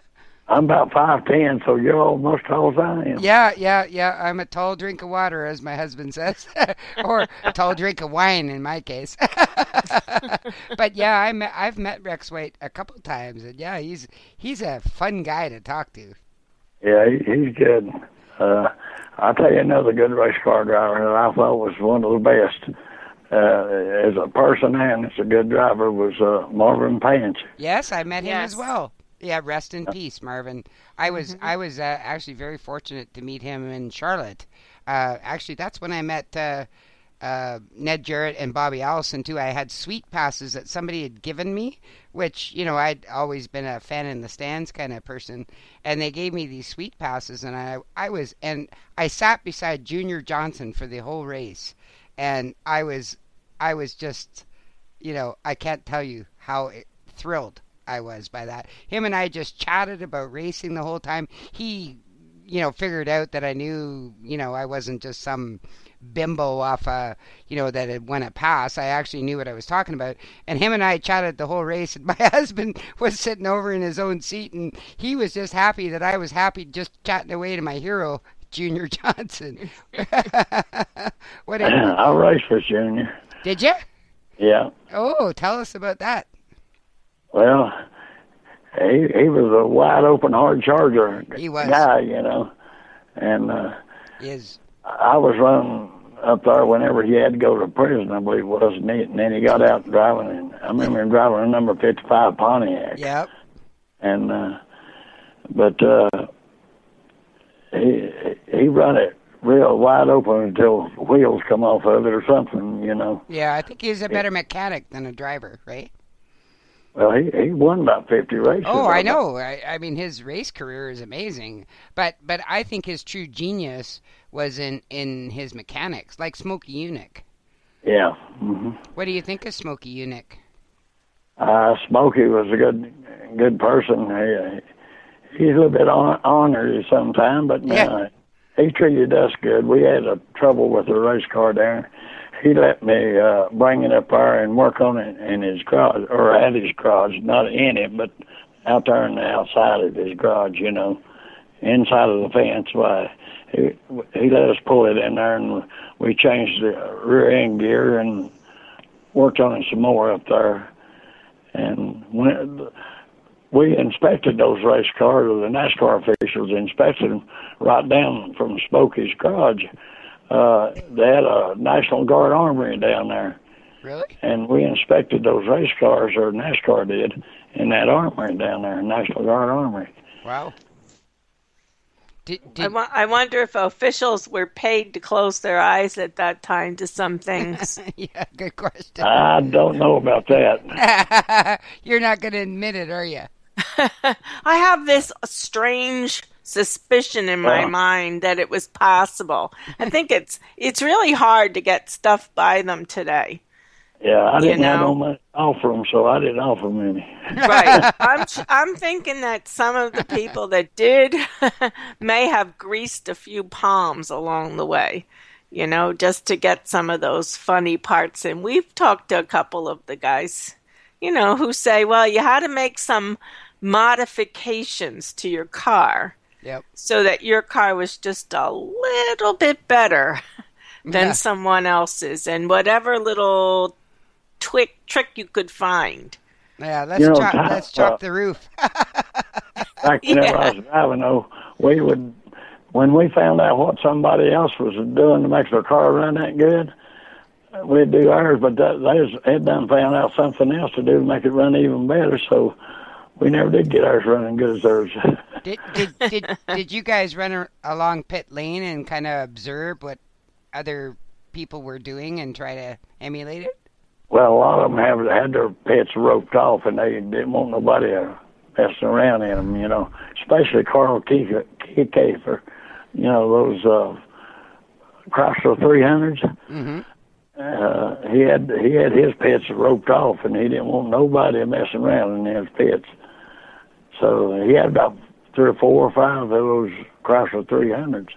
F: I'm about five ten, so you're almost tall as I am.
D: Yeah, yeah, yeah. I'm a tall drink of water, as my husband says, or a tall drink of wine in my case. But yeah, I met, I've met Rex White a couple times, and yeah, he's he's a fun guy to talk to.
F: Yeah, he, he's good. Uh, I'll tell you another good race car driver that I thought was one of the best uh, as a person and as a good driver was uh, Marvin Pance.
D: Yes, I met him
E: Yes.
D: as well. Yeah, rest in peace, Marvin. I was I was uh, actually very fortunate to meet him in Charlotte. Uh, actually, that's when I met uh, uh, Ned Jarrett and Bobby Allison too. I had suite passes that somebody had given me, which you know I'd always been a fan in the stands kind of person, and they gave me these suite passes, and I I was and I sat beside Junior Johnson for the whole race, and I was I was just, you know, I can't tell you how it, thrilled I was by that. Him and I just chatted about racing the whole time. He, you know, figured out that I knew, you know, I wasn't just some bimbo off, uh, you know, that had won a pass. I actually knew what I was talking about. And him and I chatted the whole race. And my husband was sitting over in his own seat, and he was just happy that I was happy just chatting away to my hero, Junior Johnson. What? A,
F: I raced with Junior.
D: did you?
F: Yeah.
D: Oh, tell us about that.
F: Well, he he was a wide open, hard charger
D: He was.
F: guy, you know, and uh,
D: Is
F: I was running up there whenever he had to go to prison, I believe it was, and, he, and then he got out driving, and I remember him driving a number fifty-five Pontiac.
D: yep.
F: And uh, but uh, he he run it real wide open until wheels come off of it or something, you know.
D: Yeah, I think he's a better mechanic than a driver, right?
F: Well, he he won about fifty races.
D: Oh, I know. I, I mean, his race career is amazing, but but I think his true genius was in, in his mechanics, like Smokey Yunick.
F: Yeah. Mm-hmm.
D: What do you think of Smokey Yunick?
F: Uh, Smokey was a good good person. He, he's a little bit on, ornery sometimes, but
D: Yeah.
F: uh, he treated us good. We had a trouble with the race car there. He let me uh, bring it up there and work on it in his garage, or at his garage, not in it, but out there on the outside of his garage, you know, inside of the fence. Why, he, he let us pull it in there, and we changed the rear end gear and worked on it some more up there. And when we inspected those race cars, or the NASCAR officials inspected them right down from Smokey's garage. Uh, they had a National Guard armory down there.
D: Really?
F: And we inspected those race cars, or NASCAR did, in that armory down there, National Guard armory.
D: Wow. Did,
E: I,
D: did,
E: wa- I wonder if officials were paid to close their eyes at that time to some things.
D: yeah, good question.
F: I don't know about that.
D: You're not going to admit it, are you?
E: I have this strange suspicion in my
F: Well.
E: mind that it was possible. I think it's it's really hard to get stuff by them today.
F: Yeah, I
E: You
F: didn't have
E: know?
F: no money to offer them, so I didn't offer them any.
E: Right. I'm I'm thinking that some of the people that did may have greased a few palms along the way, you know, just to get some of those funny parts in. We've talked to a couple of the guys, you know, who say, well, you had to make some modifications to your car
D: Yep.
E: so that your car was just a little bit better than
D: Yeah.
E: someone else's, and whatever little twick trick you could find.
D: Yeah, let's
F: You know,
D: chop,
F: Tom,
D: let's chop
F: uh,
D: the roof.
F: Back whenever I was driving, though, we would, when we found out what somebody else was doing to make their car run that good, we'd do ours, but that, they was, had done found out something else to do to make it run even better, so we never did get ours running good as theirs.
D: Did did did, did you guys run a, along pit lane and kind of observe what other people were doing and try to emulate it?
F: Well, a lot of them have had their pets roped off, and they didn't want nobody uh, messing around in them, you know, especially Carl Kiefer, you know, those uh, Chrysler three hundreds.
D: Mm-hmm.
F: Uh, he had he had his pets roped off, and he didn't want nobody messing around in his pets. So he had about three or four or five of those Chrysler three hundreds.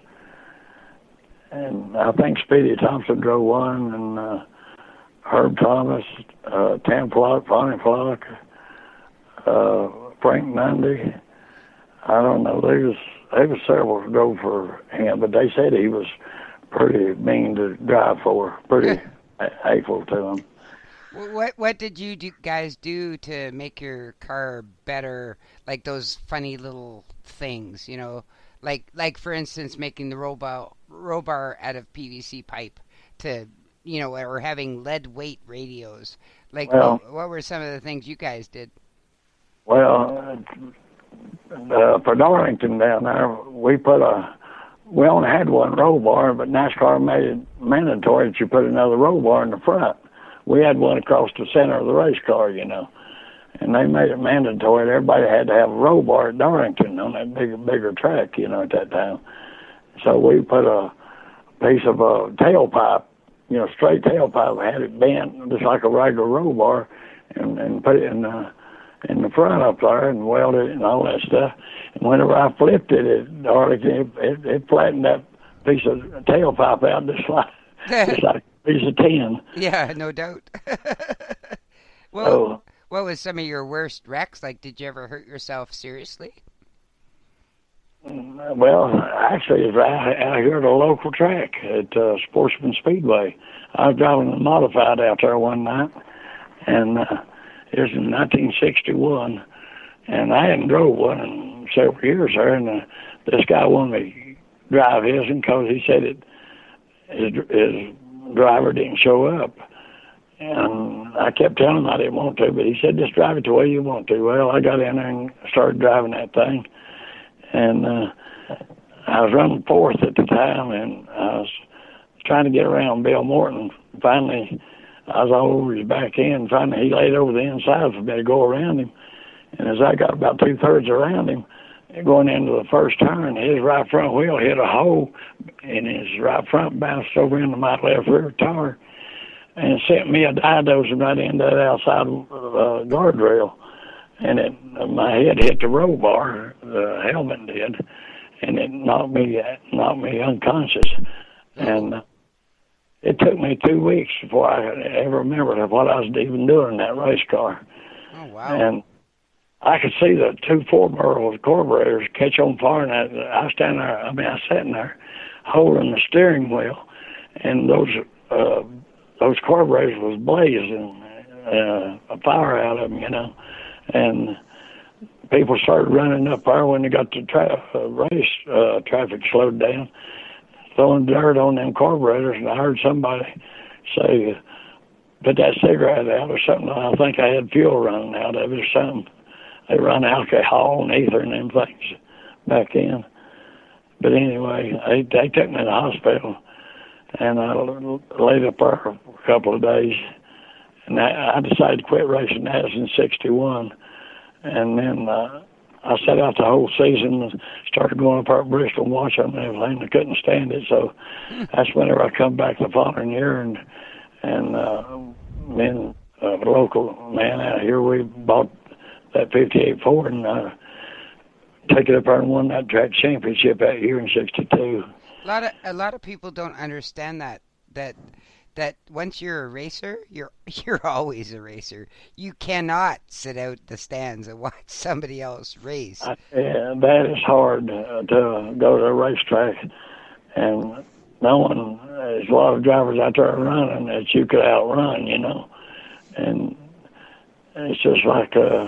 F: And I think Speedy Thompson drove one, and uh, Herb Thomas, uh, Tam Flock, Bonnie Flock, uh, Frank Mundy, I don't know. There was there was several to go for him, but they said he was pretty mean to drive for, pretty hateful to him.
D: What what did you do, guys do to make your car better? Like those funny little things, you know, like like for instance, making the roll bar, roll bar out of P V C pipe to, you know, or having lead weight radios. Like, well, what, what were some of the things you guys did?
F: Well, uh, for Darlington down there, we put a. We only had one roll bar, but NASCAR made it mandatory that you put another roll bar in the front. We had one across the center of the race car, you know, and they made it mandatory that everybody had to have a roll bar at Darlington on that bigger, bigger track, you know, at that time. So we put a piece of a tailpipe, you know, straight tailpipe, had it bent just like a regular roll bar, and, and put it in the, in the front up there and welded it and all that stuff. And whenever I flipped it at Darlington, it, it, it flattened that piece of tailpipe out just like, just like a piece of tin.
D: Yeah, no doubt. Well,
F: so,
D: what was some of your worst wrecks? Like, did you ever hurt yourself seriously?
F: Well, actually, it's right out here at a local track at uh, Sportsman Speedway. I was driving a modified out there one night, and uh, it was in nineteen sixty-one, and I hadn't drove one in several years there, and uh, this guy wanted me to drive his because he said it, his, his driver didn't show up. And I kept telling him I didn't want to, but he said, just drive it the way you want to. Well, I got in there and started driving that thing. And uh, I was running fourth at the time, and I was trying to get around Bill Morton. Finally, I was all over his back end. Finally, he laid over the inside for me to go around him. And as I got about two-thirds around him, going into the first turn, his right front wheel hit a hole, and his right front bounced over into my left rear tire and sent me a didosing right into that outside uh, guardrail. And it, my head hit the roll bar, the helmet did, and it knocked me knocked me unconscious. And uh, it took me two weeks before I ever remembered what I was even doing in that race car.
D: Oh, wow.
F: And I could see the two four-barrel carburetors catch on fire, and I, I was standing there, I mean, I was sitting there holding the steering wheel, and those uh, those carburetors was blazing, uh, a fire out of them, you know. And people started running up there when they got the tra- uh, race uh, traffic slowed down, throwing dirt on them carburetors, and I heard somebody say, put that cigarette out or something. I think I had fuel running out of it or something. They run alcohol and ether and them things back in. But anyway, they, they took me to the hospital, and I laid up there for a couple of days. And I, I decided to quit racing that in sixty-one. And then uh, I set out the whole season and started going up there at Bristol and watching them and everything. I couldn't stand it. So that's whenever I come back the following year. And, and uh, me and uh, the local man out here, we bought that fifty-eight Ford and uh, take it up there and won that track championship that year in sixty-two.
D: A lot of a lot of people don't understand that that that once you're a racer, you're you're always a racer. You cannot sit out the stands and watch somebody else race.
F: I, yeah, that is hard uh, to go to a racetrack, and no one. There's a lot of drivers out there running that you could outrun, you know, and it's just like uh,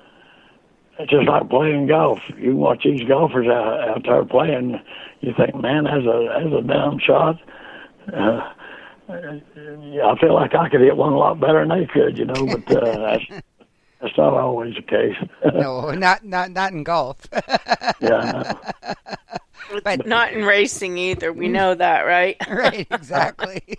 F: it's just like playing golf. You watch these golfers out, out there playing, you think, man, that's a that's a dumb shot. Uh, I feel like I could hit one a lot better than they could, you know, but uh, that's that's not always the case.
D: No, not not not in golf.
F: Yeah,
E: but not in racing either. We know that, right?
D: Right, exactly.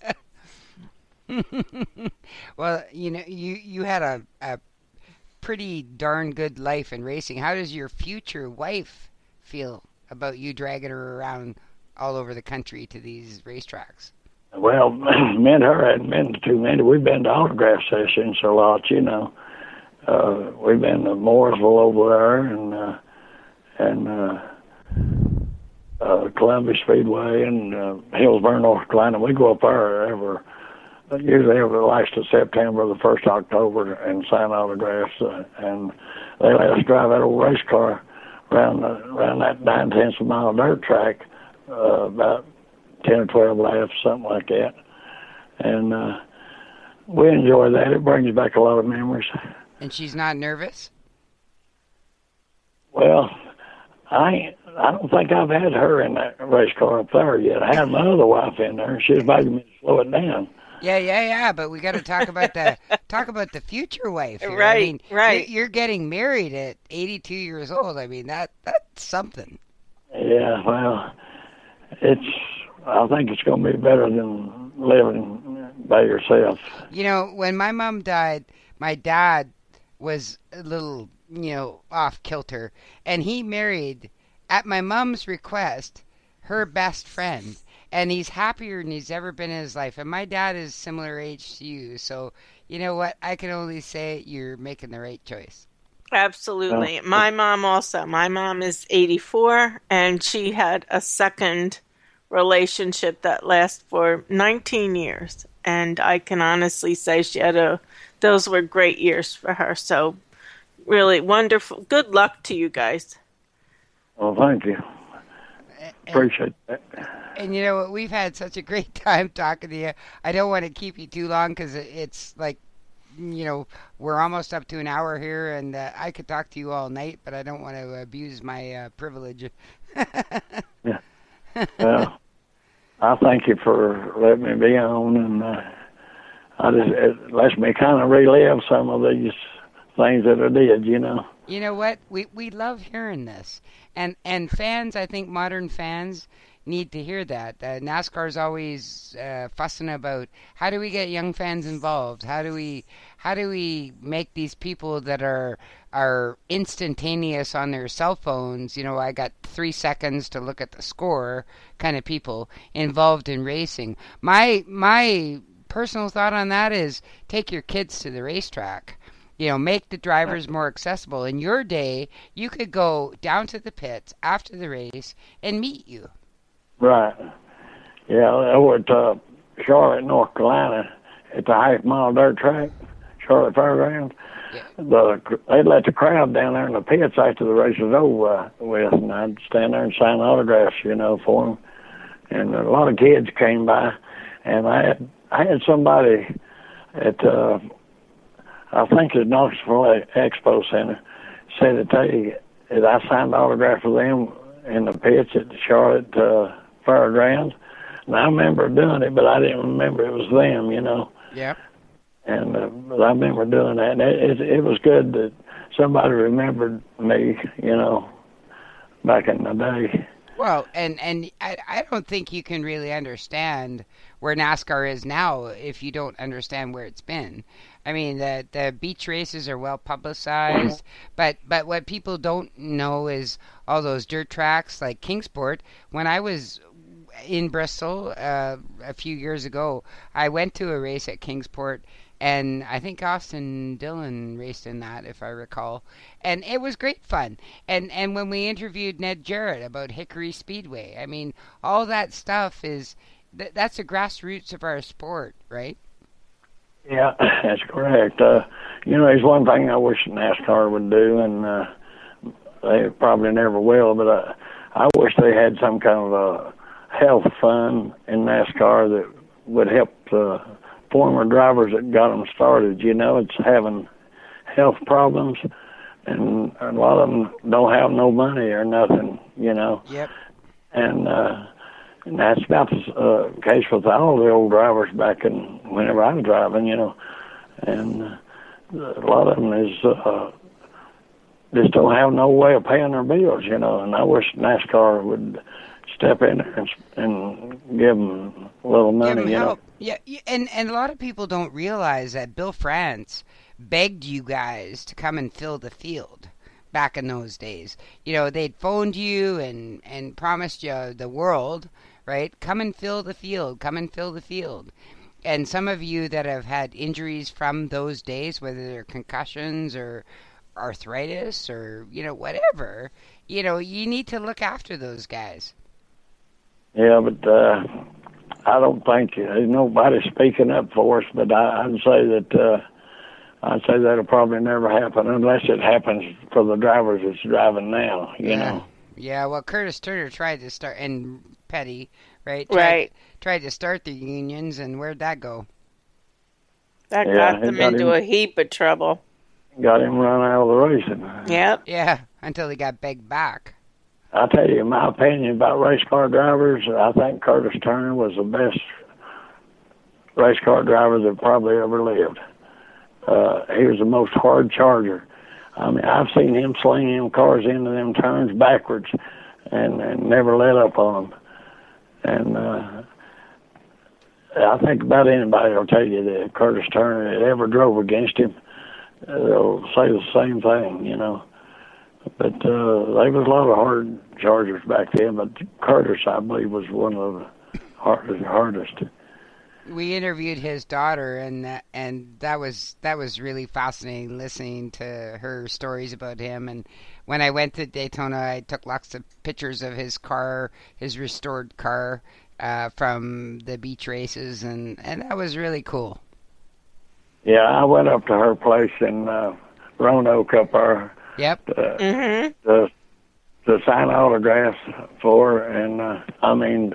D: Well, you know, you you had a, a pretty darn good life in racing. How does your future wife feel about you dragging her around all over the country to these racetracks?
F: Well, me and her hadn't been to too many. We've been to autograph sessions a lot, you know. Uh, we've been to Mooresville over there and uh, and uh, uh, Columbia Speedway and uh, Hillsboro, North Carolina. We go up there every, usually every last of September, the first of October, and sign autographs. Uh, and they let us drive that old race car around the, around that nine tenths of a mile dirt track, uh, about ten or twelve laps, something like that. And uh, we enjoy that. It brings back a lot of memories.
D: And she's not nervous?
F: Well, I ain't, I don't think I've had her in that race car up there yet. I had my other wife in there, and she was begging me to slow it down.
D: Yeah, yeah, yeah. But we got to talk about the talk about the future wife here.
E: Right,
D: I mean,
E: right.
D: You're, you're getting married at eighty-two years old. I mean, that that's something.
F: Yeah, well, it's. I think it's going to be better than living by yourself.
D: You know, when my mom died, my dad was a little, you know, off kilter, and he married, at my mom's request, her best friend. And he's happier than he's ever been in his life. And my dad is similar age to you. So, you know what? I can only say you're making the right choice.
E: Absolutely. My mom also. My mom is eighty-four, and she had a second relationship that lasted for nineteen years. And I can honestly say she had a, those were great years for her. So, really wonderful. Good luck to you guys.
F: Well, thank you. Appreciate that.
D: And you know what? We've had such a great time talking to you. I don't want to keep you too long because it's like, you know, we're almost up to an hour here, and uh, I could talk to you all night, but I don't want to abuse my uh, privilege.
F: Yeah. Well, I thank you for letting me be on, and uh, I just, it lets me kind of relive some of these things that I did, you know.
D: You know what? We we love hearing this, and and fans, I think modern fans need to hear that. Uh, NASCAR's always uh, fussing about how do we get young fans involved? How do we how do we make these people that are are instantaneous on their cell phones? You know, I got three seconds to look at the score kind of people involved in racing. My my personal thought on that is take your kids to the racetrack. You know, make the drivers more accessible. In your day, you could go down to the pits after the race and meet you.
F: Right. Yeah, over at uh, Charlotte, North Carolina, at the half mile dirt track, Charlotte Fairgrounds, yeah. the, they'd let the crowd down there in the pits after the race was over uh, with, and I'd stand there and sign autographs, you know, for them. And a lot of kids came by, and I had I had somebody at uh, I think the Knoxville Expo Center said that they that I signed the autograph for them in the pits at the Charlotte uh, Fairgrounds. And I remember doing it, but I didn't remember it was them, you know.
D: Yeah.
F: And uh, but I remember doing that. And it, it, it was good that somebody remembered me, you know, back in the day.
D: Well, and, and I, I don't think you can really understand where NASCAR is now if you don't understand where it's been. I mean, the the beach races are well publicized, but, but what people don't know is all those dirt tracks like Kingsport. When I was in Bristol uh, a few years ago, I went to a race at Kingsport, and I think Austin Dillon raced in that, if I recall. And it was great fun. And and when we interviewed Ned Jarrett about Hickory Speedway, I mean, all that stuff is, th- that's the grassroots of our sport, right?
F: Yeah, that's correct. Uh, you know, there's one thing I wish NASCAR would do, and uh, they probably never will, but uh, I wish they had some kind of a health fund in NASCAR that would help the former drivers that got them started. You know, it's having health problems, and a lot of them don't have no money or nothing, you know.
D: Yep.
F: And, uh, and that's about the uh, case with all the old drivers back in whenever I was driving, you know. And uh, a lot of them is uh, just don't have no way of paying their bills, you know. And I wish NASCAR would step in there and, and give them a little money,
D: give them
F: you
D: help.
F: know.
D: Yeah, and, and a lot of people don't realize that Bill France begged you guys to come and fill the field back in those days. You know, they'd phoned you and, and promised you the world, right? Come and fill the field, come and fill the field. And some of you that have had injuries from those days, whether they're concussions or arthritis or, you know, whatever, you know, you need to look after those guys.
F: Yeah, but uh, I don't think there's nobody speaking up for us, but I, I'd say that uh, I'd say that'll probably never happen unless it happens for the drivers that's driving now, you
D: yeah.
F: know.
D: Yeah, well, Curtis Turner tried to start, and Petty, right? Tried,
E: Right.
D: Tried to start the unions, and where'd that go?
E: That
F: Yeah,
E: got
F: it
E: them
F: got
E: into
F: him-
E: a heap of trouble.
F: Got him run out of the racing.
E: Yep.
D: Yeah, until he got begged back.
F: I tell you, my opinion about race car drivers, I think Curtis Turner was the best race car driver that probably ever lived. Uh, he was the most hard charger. I mean, I've seen him sling them cars into them turns backwards and, and never let up on them. And uh, I think about anybody will tell you that Curtis Turner that ever drove against him, uh, they'll say the same thing, you know. But uh, there was a lot of hard chargers back then, but Curtis, I believe, was one of the hardest. hardest.
D: We interviewed his daughter, and that, and that was that was really fascinating listening to her stories about him. And when I went to Daytona, I took lots of pictures of his car, his restored car, uh, from the beach races, and, and that was really cool.
F: Yeah, I went up to her place in uh, Roanoke up there
D: Yep.
F: to,
E: Mm-hmm.
F: to, to sign autographs for her, and uh, I mean,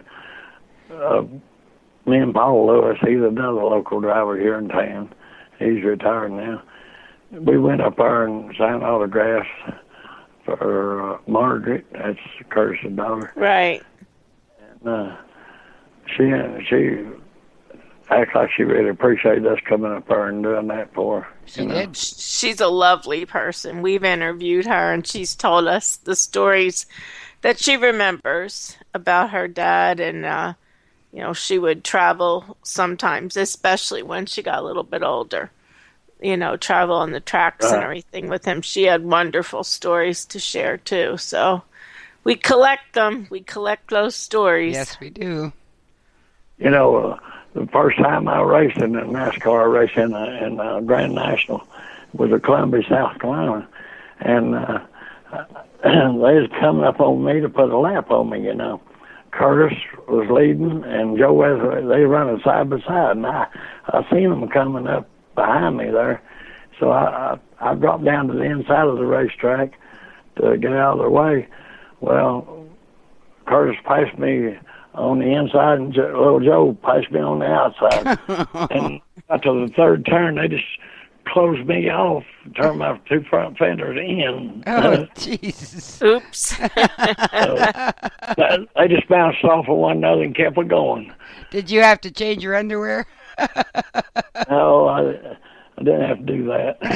F: uh, me and Paul Lewis, he's another local driver here in town. He's retired now. We went up there and signed autographs for uh, Margaret. That's Curtis's daughter.
E: Right.
F: And uh, she she acts like she really appreciated us coming up there and doing that for her.
D: She
F: you know?
D: did.
E: She's a lovely person. We've interviewed her, and she's told us the stories that she remembers about her dad. And, uh, you know, she would travel sometimes, especially when she got a little bit older, you know, travel on the tracks and
F: Right.
E: everything with him. She had wonderful stories to share, too. So we collect them. We collect those stories.
D: Yes, we do.
F: You know, uh, the first time I raced in a NASCAR race in a, in a Grand National was at Columbia, South Carolina, and uh, they was coming up on me to put a lap on me. You know, Curtis was leading, and Joe Wesley, they running side by side, and I I seen them coming up behind me there, so I I, I dropped down to the inside of the racetrack to get out of their way. Well, Curtis passed me on the inside, and jo- little Joe passed me on the outside. And after the third turn, they just closed me off, turned my two front fenders in.
D: Oh, Jesus.
E: Oops.
F: So, they just bounced off of one another and kept it going.
D: Did you have to change your underwear?
F: No, I, I didn't have to do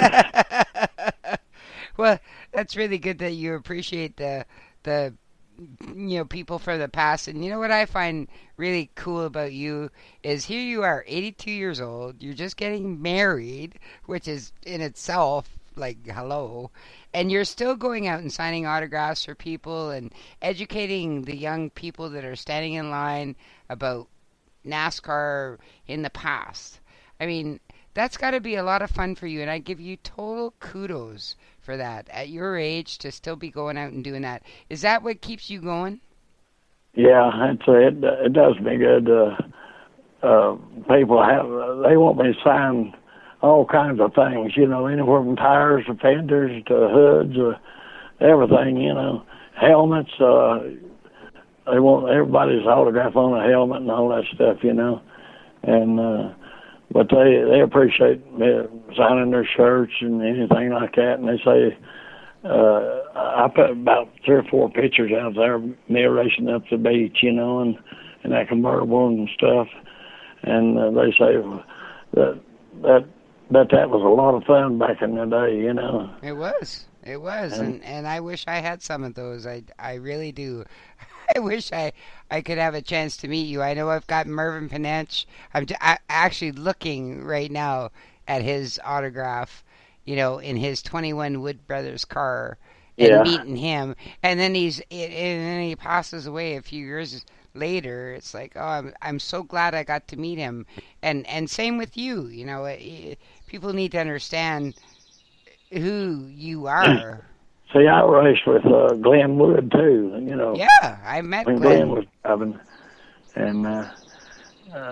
F: that.
D: Well, that's really good that you appreciate the the you know people from the past. And you know what I find really cool about you is here you are, eighty-two years old. You're just getting married, which is in itself like hello, and you're still going out and signing autographs for people and educating the young people that are standing in line about NASCAR in the past. I mean, that's got to be a lot of fun for you, and I give you total kudos for that. At your age, to still be going out and doing that. Is that what keeps you going?
F: Yeah, it's, it, it does me good. Uh, uh, people have, they want me to sign all kinds of things, you know, anywhere from tires to fenders to hoods, uh, everything, you know, helmets. Uh, they want everybody's autograph on a helmet and all that stuff, you know. And, uh, but they, they appreciate me signing their shirts and anything like that. And they say, uh, I put about three or four pictures out there, me racing up the beach, you know, and, and that convertible and stuff. And uh, they say that, that, that that was a lot of fun back in the day, you know.
D: It was. It was.
F: And,
D: And, and I wish I had some of those. I, I really do. I wish I, I could have a chance to meet you. I know I've got Mervyn Panench. I'm j- I, actually looking right now at his autograph, you know, in his twenty-one Wood Brothers car, and
F: Yeah.
D: meeting him. And then he's and then he passes away a few years later. It's like, oh, I'm I'm so glad I got to meet him. And and same with you. You know, it, people need to understand who you are.
F: See, I raced with uh, Glenn Wood, too, you know.
D: Yeah, I met
F: When
D: Glenn.
F: Glenn was driving. And uh, uh,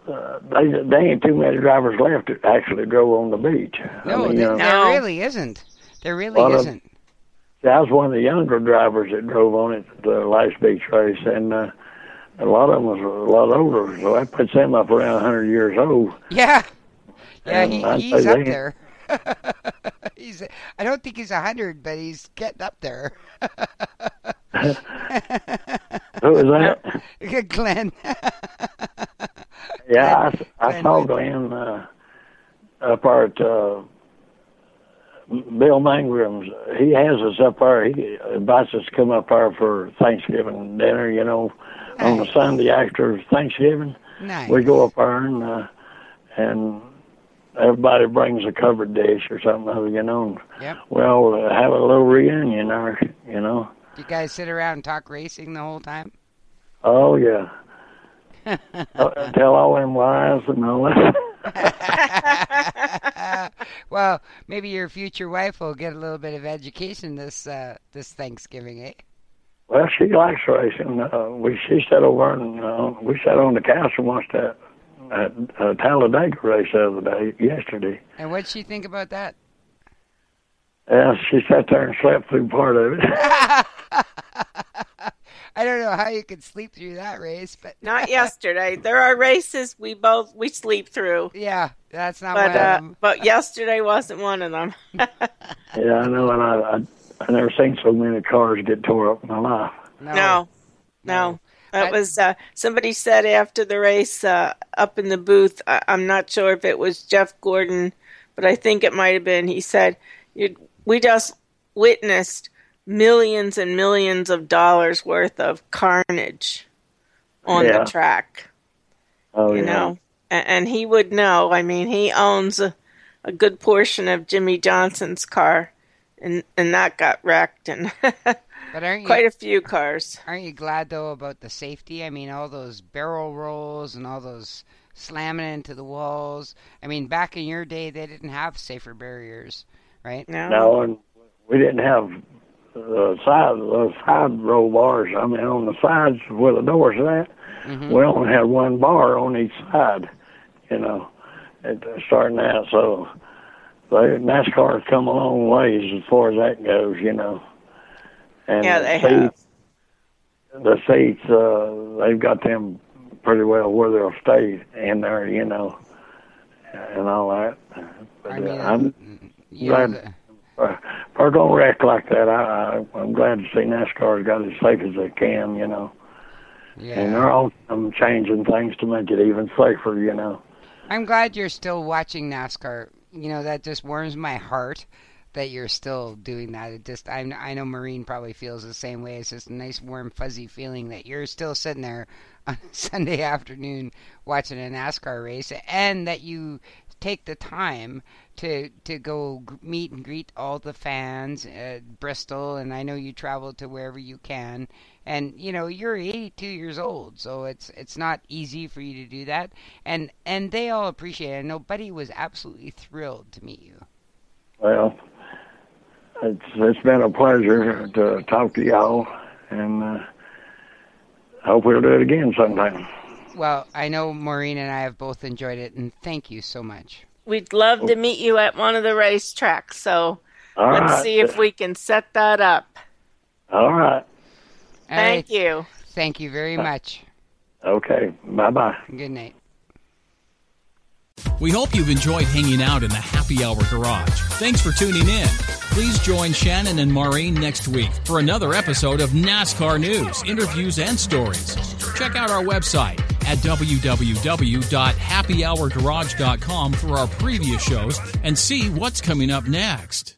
F: uh, they, they ain't too many drivers left that actually drove on the beach.
D: No,
F: I mean,
D: there,
F: uh,
D: there
E: No.
D: really isn't. There really
F: Well, uh,
D: isn't.
F: I was one of the younger drivers that drove on it, the last beach race, and uh, a lot of them was a lot older, so that puts them up around one hundred years old.
D: Yeah. Yeah,
F: And
D: he,
F: I'd
D: he's
F: say
D: up
F: they-
D: there. he's. I don't think he's a hundred, but he's getting up there.
F: Who was that?
D: Glenn.
F: Yeah, I, I
D: Glenn
F: saw
D: Wood.
F: Glenn uh, up there at uh, Bill Mangram's. He has us up there. He invites us to come up there for Thanksgiving dinner, you know, on the
D: Nice.
F: Sunday after Thanksgiving.
D: Nice.
F: We go up there and, uh, and everybody brings a covered dish or something, you know.
D: Yep.
F: Well, uh, have a little reunion there, you know.
D: You guys sit around and talk racing the whole time?
F: Oh, yeah. uh, tell all them lies and all that.
D: Well, maybe your future wife will get a little bit of education this uh, this Thanksgiving, eh?
F: Well, she likes racing. Uh, we she sat over and uh, we sat on the couch and watched that, that uh, Talladega race the other day, yesterday.
D: And what'd she think about that?
F: Yeah, she sat there and slept through part of it.
D: I don't know how you could sleep through that race, but
E: Not yesterday. There are races we both we sleep through,
D: yeah, that's not
E: but
D: one of
E: uh,
D: them.
E: but yesterday wasn't one of them.
F: Yeah, I know, and I, I I never seen so many cars get tore up in my life.
D: No,
E: No, no.
D: I-
E: It was uh, somebody said after the race uh, up in the booth. I, I'm not sure if it was Jeff Gordon, but I think it might have been. He said, you, "We just witnessed millions and millions of dollars worth of carnage on
F: Yeah.
E: the track."
F: Oh
E: You
F: yeah.
E: know, and, and he would know. I mean, he owns a, a good portion of Jimmy Johnson's car, and and that got wrecked, and
D: But aren't you
E: quite a few cars.
D: aren't you glad though about the safety? I mean, all those barrel rolls and all those slamming into the walls. I mean, back in your day, they didn't have safer barriers, right?
E: No,
F: No, and we didn't have the side the side roll bars. I mean, on the sides where the doors are at,
D: Mhm.
F: we only had one bar on each side. You know, at, starting out. So they, NASCAR's come a long ways as far as that goes. You know. And
E: Yeah, they
F: the
E: have.
F: seats, the seats, uh, they've got them pretty well where they'll stay in there, you know, and all that. But,
D: I mean,
F: uh, I'm
D: you know,
F: glad
D: the-
F: uh, for going wreck like that. I, I, I'm glad to see NASCAR's got as safe as they can, you know, and
D: yeah.
F: they're all um, changing things to make it even safer, you know.
D: I'm glad you're still watching NASCAR. You know, that just warms my heart that you're still doing that. It just, I, I know Maureen probably feels the same way. It's just a nice, warm, fuzzy feeling that you're still sitting there on a Sunday afternoon watching a NASCAR race, and that you take the time to to go g- meet and greet all the fans at Bristol, and I know you travel to wherever you can. And you know, you're eighty-two years old, so it's it's not easy for you to do that. And and they all appreciate it. I know Buddy was absolutely thrilled to meet you.
F: Well, it's it's been a pleasure to talk to y'all, and uh, hope we'll do it again sometime.
D: Well, I know Maureen and I have both enjoyed it, and thank you so much.
E: we'd love to meet you at one of the racetracks. So
F: All
E: let's
F: right.
E: see if we can set that up.
F: All right.
D: All
E: Thank
D: right.
E: you.
D: Thank you very much.
F: Okay. Bye-bye.
D: Good night.
B: We hope you've enjoyed hanging out in the Happy Hour Garage. Thanks for tuning in. Please join Shannon and Maureen next week for another episode of NASCAR news, interviews, and stories. Check out our website at w w w dot happy hour garage dot com for our previous shows and see what's coming up next.